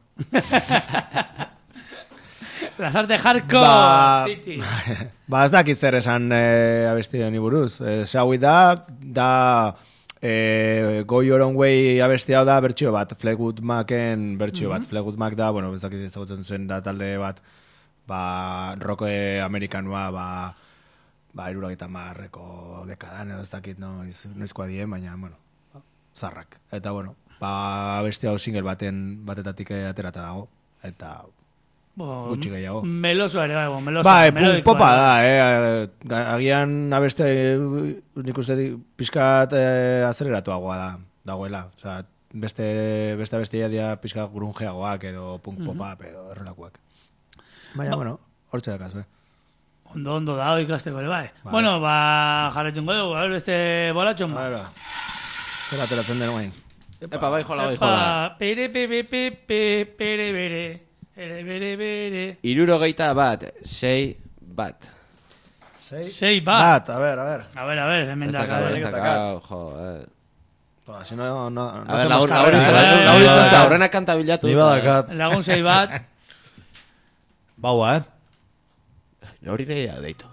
Lasarte hardcore Ba, city. ba ez dakit zer esan eh, abesti honi buruz. Eh, sea wit da, da E, Go Your Own Way abesti hau da bertsio bat, Fleetwood Macen bertsio bat. Fleetwood Mac da, bueno, ez dakit ezagutzen zuen da talde bat, ba, rock amerikanoa, ba, ba, irurogeita hamarreko dekadan edo ez dakit, no, iz, noizkoa dien, baina, bueno, zarrak. Eta, bueno, ba, abesti hau single baten, batetatik aterata dago, eta Bo, gutxi gehiago. Melosoa ere, bai, melosoa. Bai, melodikoa popa ere. da, eh. Agian abeste, nik uste pixkat eh, azeleratuagoa da, dagoela. Osea, beste, beste abestia dia pixkat grungeagoak edo punk popap edo errelakoak. Baina, bueno, hortxe dakaz, be. Ondo, ondo da, ikasteko ere, bai. Bai. Bueno, ba, jarretungo dugu, a ver, beste bolatxon, ba. Bara, zer ateratzen den oain. Epa, bai jola, bai Epa, jola. pere, pere, pere, pere, pere, bere, ere, bere, bere. Irurogeita bat, sei bat. Sei? Sei bat. Bat, a ver, a ver. A ver, a ver, hemen Ez da, dakau, ez a dakau, jo, eh. Ba, si no, no, no A ver, hacemos lagur, carrera, lagur eh. izan, eh. lagur izan, Eh. aurrena kanta bilatu. Ni badakat. Lagun sei bat. Baua, eh? Hori nahi da, deitu.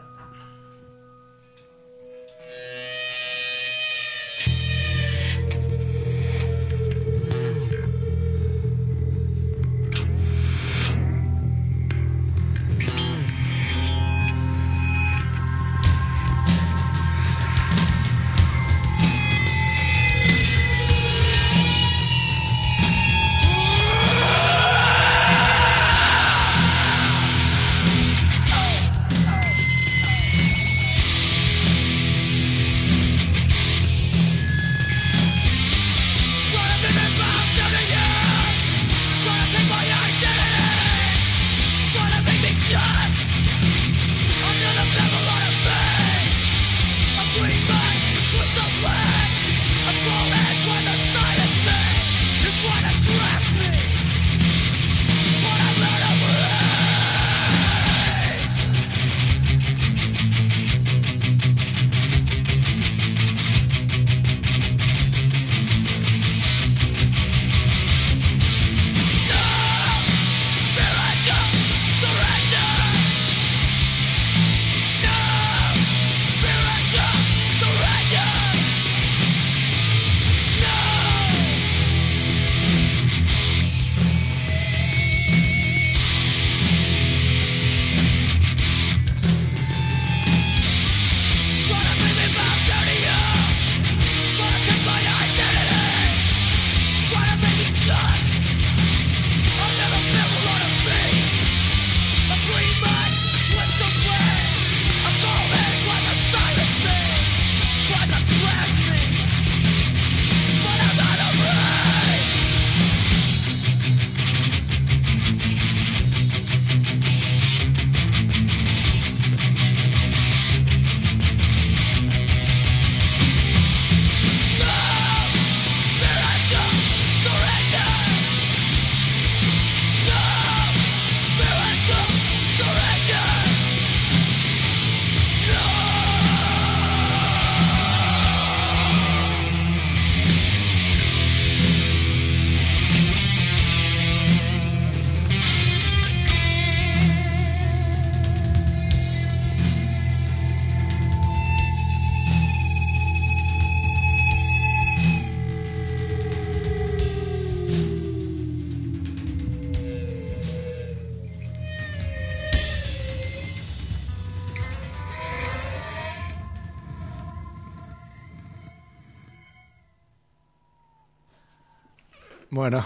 Bueno.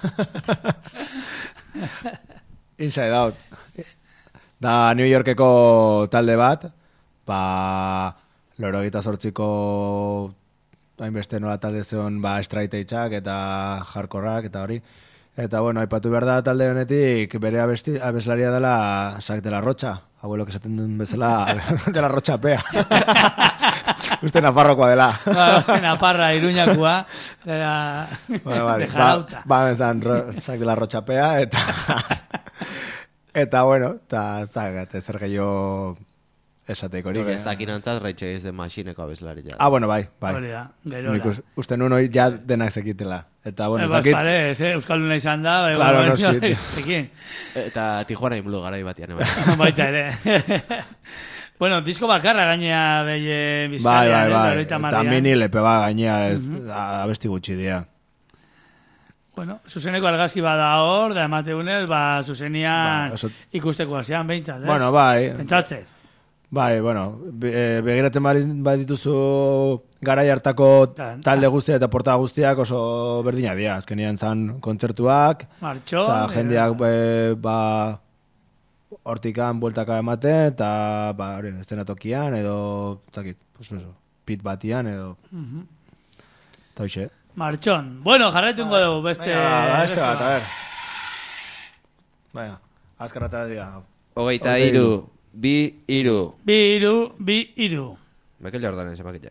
Inside Out. Da New Yorkeko talde bat, ba, laurogeita zortziko hainbeste nola talde zeon, ba, straight edgeak eta hardcoreak eta hori. Eta, bueno, aipatu behar da talde honetik bere abesti, abeslaria dela Sac de la Rocha, abuelo que esaten duen bezala de la Rocha pea. Uste nafarrokoa dela. Ba, Naparra, Iruñakua, de la... Bueno, vale. de Jarauta. Ba, ba bezan, Sac de la Rocha pea, eta... eta, bueno, eta ez da, eta zer gehiago esateikorik. Hori ez dakin antzat Rage Against the Machineko abeslaria. Ah, bueno, bai, bai. Hori da, gerola. Nik us- uste nun hoi ja denak zekitela. Eta, bueno, Eh, ez bas, dakit... parez, eh? Euskalduna izan da. bai, Claro, bai, noski. zekin. Eta Tijuana inblu garai batian. Bai. Baita ere. Bueno, disko bakarra gainea behi Bai, bizkarian, bai, bai. Eta mini lepe ba gainea ez abesti gutxi dira. Bueno, zuzeneko argazki bada hor, da emateunez, ba, zuzenian Ba, oso- ikusteko asean, behintzat, ez? Bueno, bai. Pentsatzet. Bai, bueno, be, e, begiratzen badituzu garai hartako Ta- talde guztia eta portada guztiak oso berdina dira. Azkenian zan kontzertuak, Martxo. eta jendeak e, ba, hortikan bueltaka ematen, eta ba, hori, estenatokian, edo, zakit, pues eso, pit batian, edo, eta hoxe. Martxon. Bueno, jarraituko dugu beste... Venga, beste bat, a ver. Venga, azkarrata dira. Hogeita iru, bi iru. Bi iru, bi iru. Michael Jordanen zemakila.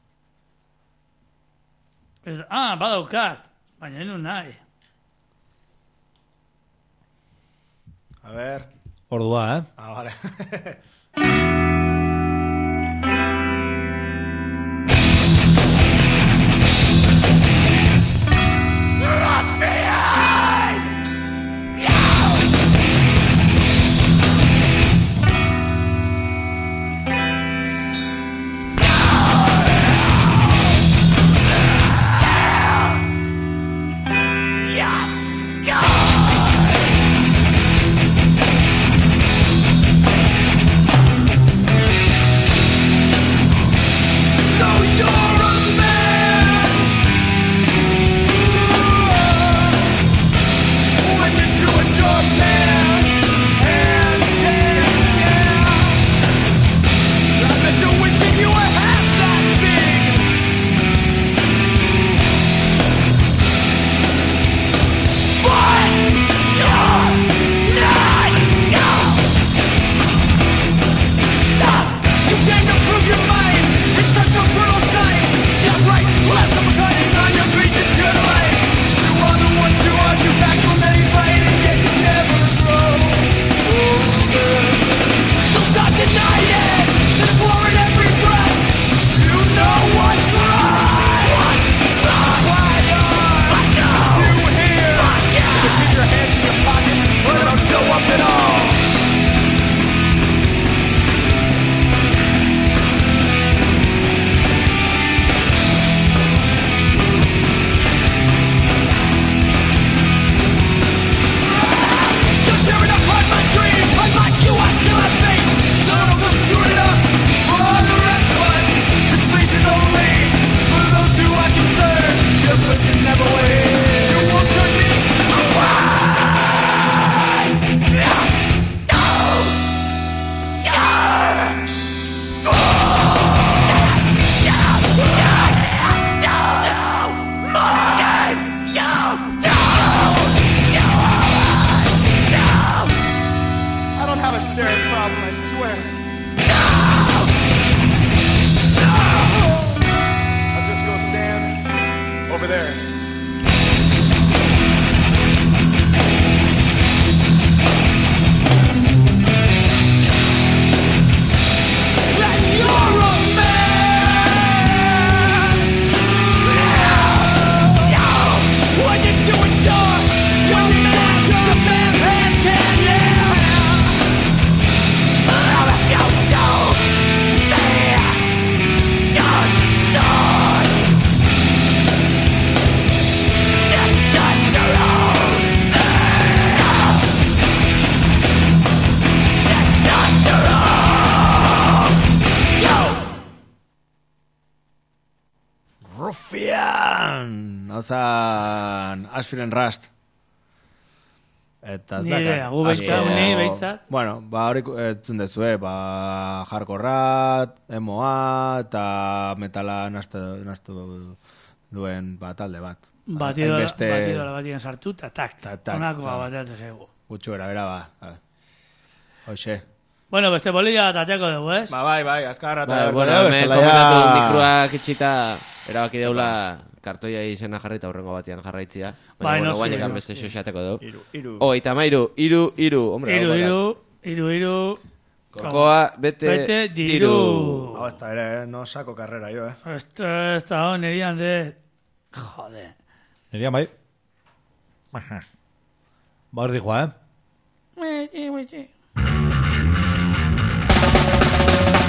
Ez- Ah, badaukat. Baina enu nahi. A ver. Ordua, eh? Ah, vale. Rufian! Hauzan, Ashfield Rust. Eta ez Nire, dakar. gu behintzat, Asko- ni behintzat. Bueno, ba hori etzun dezue, ba hardcore-rat, emoa, eta metala nastu, nastu duen ba, talde bat. Batidola, Hainbeste- batidola batien sartu, eta tak. Ta- tak, Honako ta. bateatzen zaigu. Gutxu era, bera, ba. ba. Hoxe. Bueno, beste bolilla tateko dugu, ez? Ba, bai, bai, azkarra. Ba, bueno, hemen komentatu mikroak itxita erabaki deula kartoia izena jarri eta hurrengo batean jarraitzia. Baina, Bai, bueno, noski, guainekan noski. beste xoxateko du. Iru, iru. Hogeita mairu, iru, iru. Hombre, Iru, hau bakat. iru, iru, iru. Kokoa, bete, Bete, diru. diru. Hau, ez da ere, eh? No sako karrera, jo, eh? Esto, esto, hau, nerian de... Joder. Neria bai. Ba hor dijoa, eh? Uete, uete.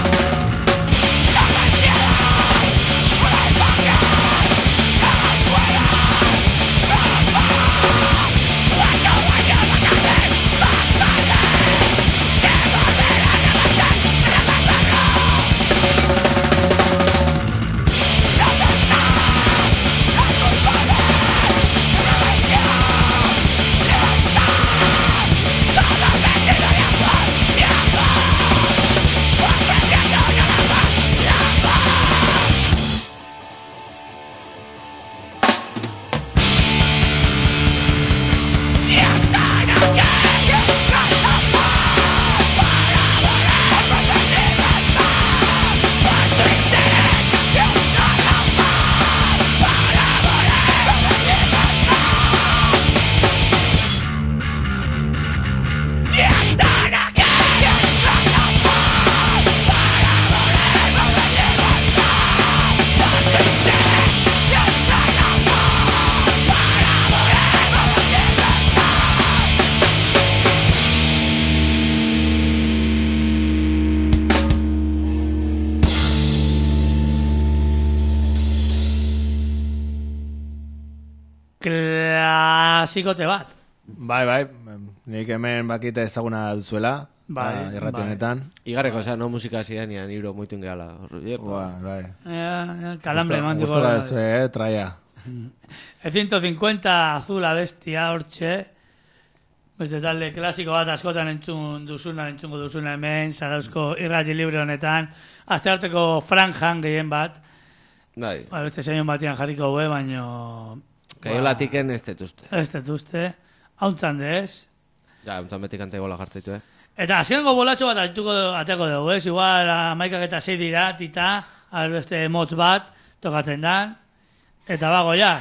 klasikote bat. Bai, bai, nik hemen bakita ezaguna duzuela, Bai, ah, irrati bai. honetan. Igarreko, oza, no musika zidanean, nibro moitun gehala. Bai, bai. Eh, calambre, Gusto- mantiko. gustora ez, eh, traia. E ciento cincuenta azula bestia hortxe. Beste talde klasiko bat askotan entzun duzuna, entzungo duzuna hemen, Zarauzko irrati libre honetan. Aste harteko franjan gehien bat. Bai, Ba, beste zeion batian jarriko gue, baino... kaiolatiken ez detuzte. Ez detuzte. Hauntzan dez. Ja, untan beti kante gola jartzaitu, eh? Eta azkenengo bolatxo bat aituko ateko dugu, ez? Igual amaikak eta zei dira, tita, hau beste motz bat, tokatzen dan. Eta bago jaz.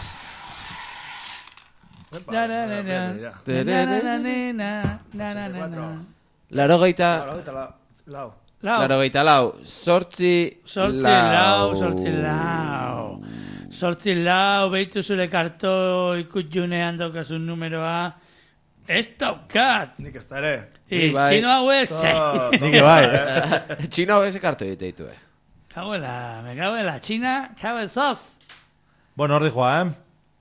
Laro geita... Lau. Laro geita lau. Sortzi... Sortzi lau, sortzi lau. Sortzi lau, behitu zure karto ikutjunean daukazun numeroa. Ez daukat. Nik ez da ere. I, bai. txino hau ez, Oh, Nik bai. Txino hau eze kartu egite ditu, eh? Cabuela, me cago en la China, cabezoz. Bueno, hor dijoa, eh?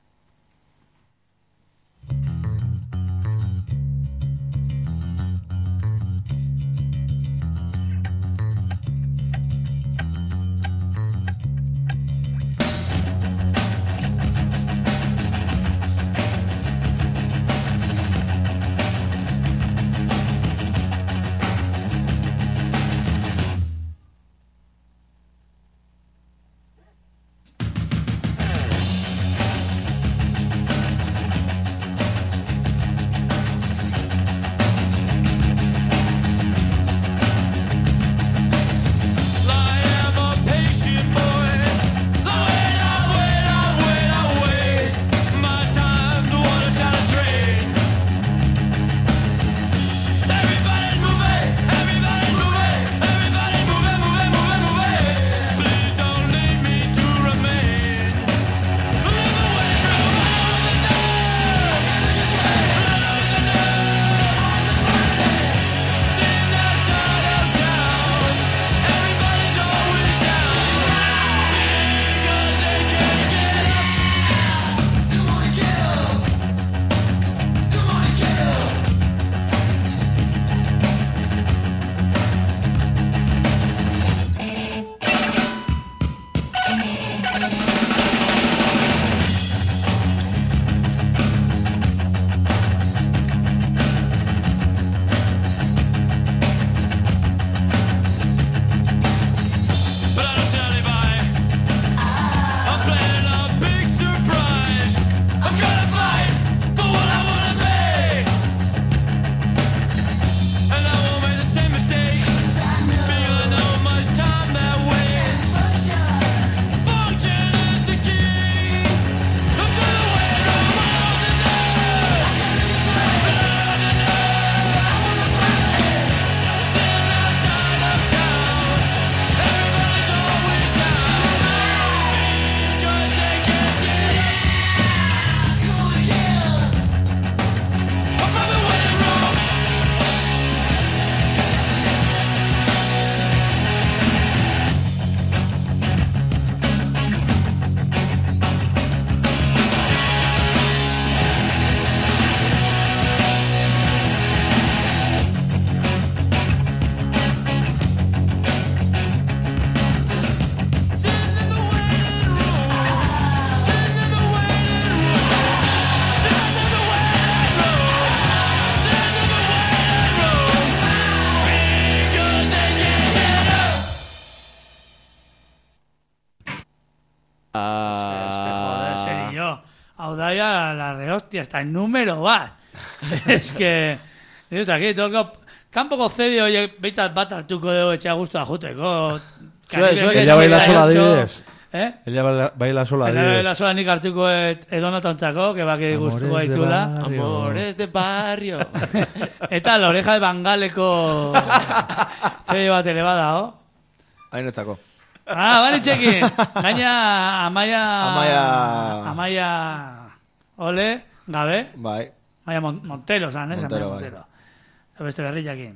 Hau daia la rehostia, está en número bat. Es que... Ez dakit, tolko... Kanpoko zedio horiek behitzat bat hartuko dugu etxea guztua juteko. Zue- zuek Ella baila etxea sola, hartxo- adibidez. Eh? Ella baila, baila sola, Ela adibidez. baila sola nik hartuko et edonotontzako, que baki Amores guztua de ditula. barrio. Amores de barrio. Eta la oreja de bangaleko zedio bat ere badao. Hainetako. Ah, bani txekin. Gaina Amaia... Amaia- Amaia... Ole, gabe. Bai. Amaia Mon- Montero, zan, ez? Montero, Amaia bai. Montero. Eta beste berriakin.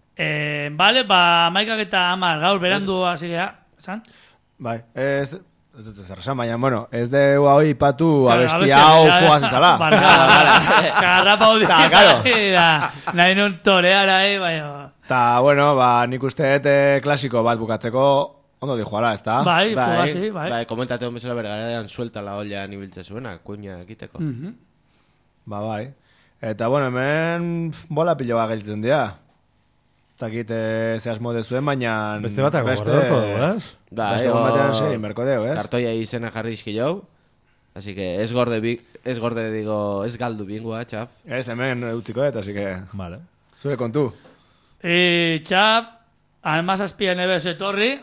Eh, vale, ba, amaikak eta amar, gaur berandu hasi gea, zan? Bai. Ez, Ez dut zer esan, baina, bueno, ez de hau ipatu Claro, abesti abestia, hau ya, ya. fugaz ezala. Barkada, garrapa hau Ta, claro. dira. Nahi nun toreara, eh, baina... Ta, bueno, ba, nik uste dut eh, klasiko bat bukatzeko ondo di juara, ez da? Bai, fugasi, bai. Bai, komentate hon bezala bergarean suelta la olla nibiltze zuena, kuña egiteko. Mhm. Ba, bai. Eta, bueno, hemen pf, bola pilo bat gelditzen dira. Takit eh, ze asmo dezuen, baina... Beste batako gordorko dugu, ez? Bai, Beste o- batean sei, merko deu, ez? Kartoia izena jarri dizki jau. Así que ez gorde, bi, ez gorde digo, ez galdu bingua, txaf. Ez, hemen utziko dut, así que... Vale. Zure kontu. E, txap, almazazpien ebez etorri.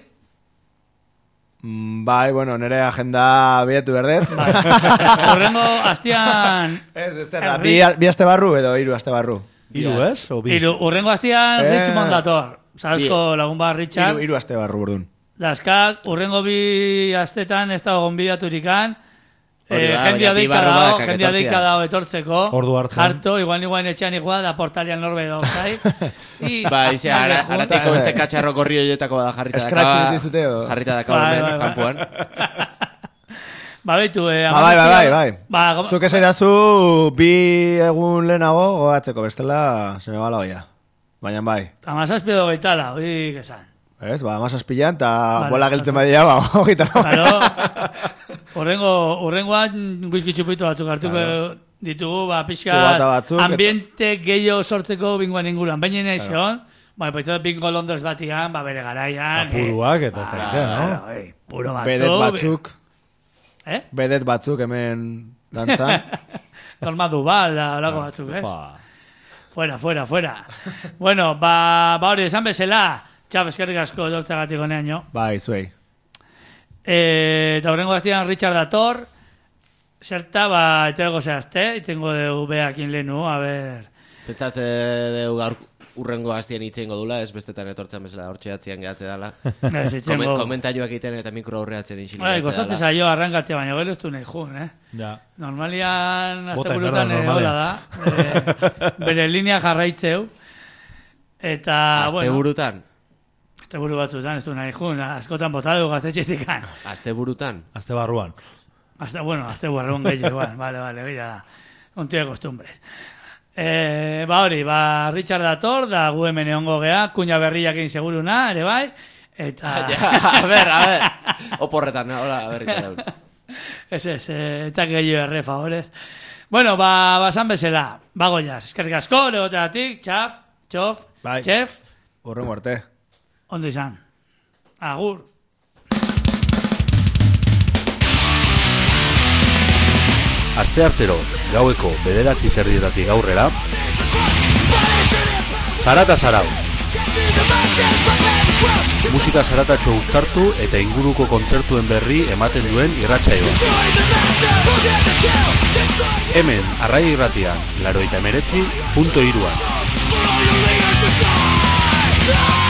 Mm, bai, bueno, nire agenda bietu berdet. Bai. Horrengo astian... Ez, ez da, Herri- bi, bi aste barru edo hiru aste barru. Hiru, ez? O bi? Iru, urrengo astian Eh. Richmond dator. Zarazko lagun bat Richard. Hiru, hiru aste barru burdun. Dazkak, urrengo bi astetan ez dago gonbidaturikan. Hori Eh, da, jendia baina bi deika barru dago, badakak jendia etortzea. deika dago etortzeko. Ordu hartzen. Jarto, igual igual etxean igual da portalian norbe edo, zai? I- Bai, ze, ara, Bai, aratiko beste katxarro korri horietako da jarrita Scratch daka. dituzute, o? Jarrita daka Bai, hemen, bai, bai. kanpuan. Ba, betu, eh, Ba, bai, bai, bai, bai. Ba, gom- Zuk esai dazu bi egun lehenago gogatzeko bestela se me va la olla. Baina bai. Amazazpi edo gaitala, hori esan. Ez, ba, amaz aspilan, eta Vale, bola geltzen badia, ba, hogeita lau. Claro, horrengo, horrengoan whisky txupitu batzuk hartuko ditugu, ba, pixka Kubata batzuk, ambiente gehiago sortzeko bingoan inguruan. Baina nahi zion, ba, paitzatu bingo Londres batian, ba, bere garaian. Apuruak eta ez da izan, no? Claro, eh, puro batzuk. Bedet batzuk, Eh? bedet batzuk hemen dantzan. Norma Duval, da, holako batzuk, ez? Fa. Fuera, fuera, fuera. Bueno, ba, ba hori, esan bezala, txap, eskerrik asko dortzagatik honeaino. Bai, zuei. Eh, eta horrengo gaztian Richard dator, zerta, ba, eterako zehazte, itengo dugu behakin lehenu, a ber... Pentsatze deu gaur urrengo hastien itzengo dula, ez bestetan etortzen bezala hortxe atzian gehatze dala. Ez, itzengo... Komentarioak egiten eta mikro aurreatzen inxilin Bai, gehatze kostatzen dala. zaio arrankatzea, baina gero ez du nahi jun, eh? Ja. Normalian, Bota asteburutan inberda, eh, hola da. Bere, bere linea jarraitzeu. Eta, bueno, Asteburutan? asteburu batzutan ez du nahi jun, askotan bota dugu gaztetxetikan. Asteburutan? Azte barruan. Hasta, bueno, hasta barrón gehiago, igual, vale, vale, ya, un tío de costumbres. Eh, ba hori, ba, Richard dator, da gu hemen egongo gea, kuña berriak egin seguruna, ere bai, eta... Ja, a ber, a ber. Oporretan, hola, a berrita daun. Ez ez, eh, eta gehiago erre, favores. Bueno, ba, basan bezala, bagoiaz, eskerrik asko, legoteatik, txaf, txof, Bai. txef, Urrengo arte. ondo izan. Agur. Asteartero, gaueko bederatzi terdietatik gaurrera, Zarata Zarau. Musika zaratatxo uztartu eta inguruko kontzertuen berri ematen duen irratsaioa. Hemen, Arrai Irratian, laurogeita hemeretzi puntu hiruan. Die!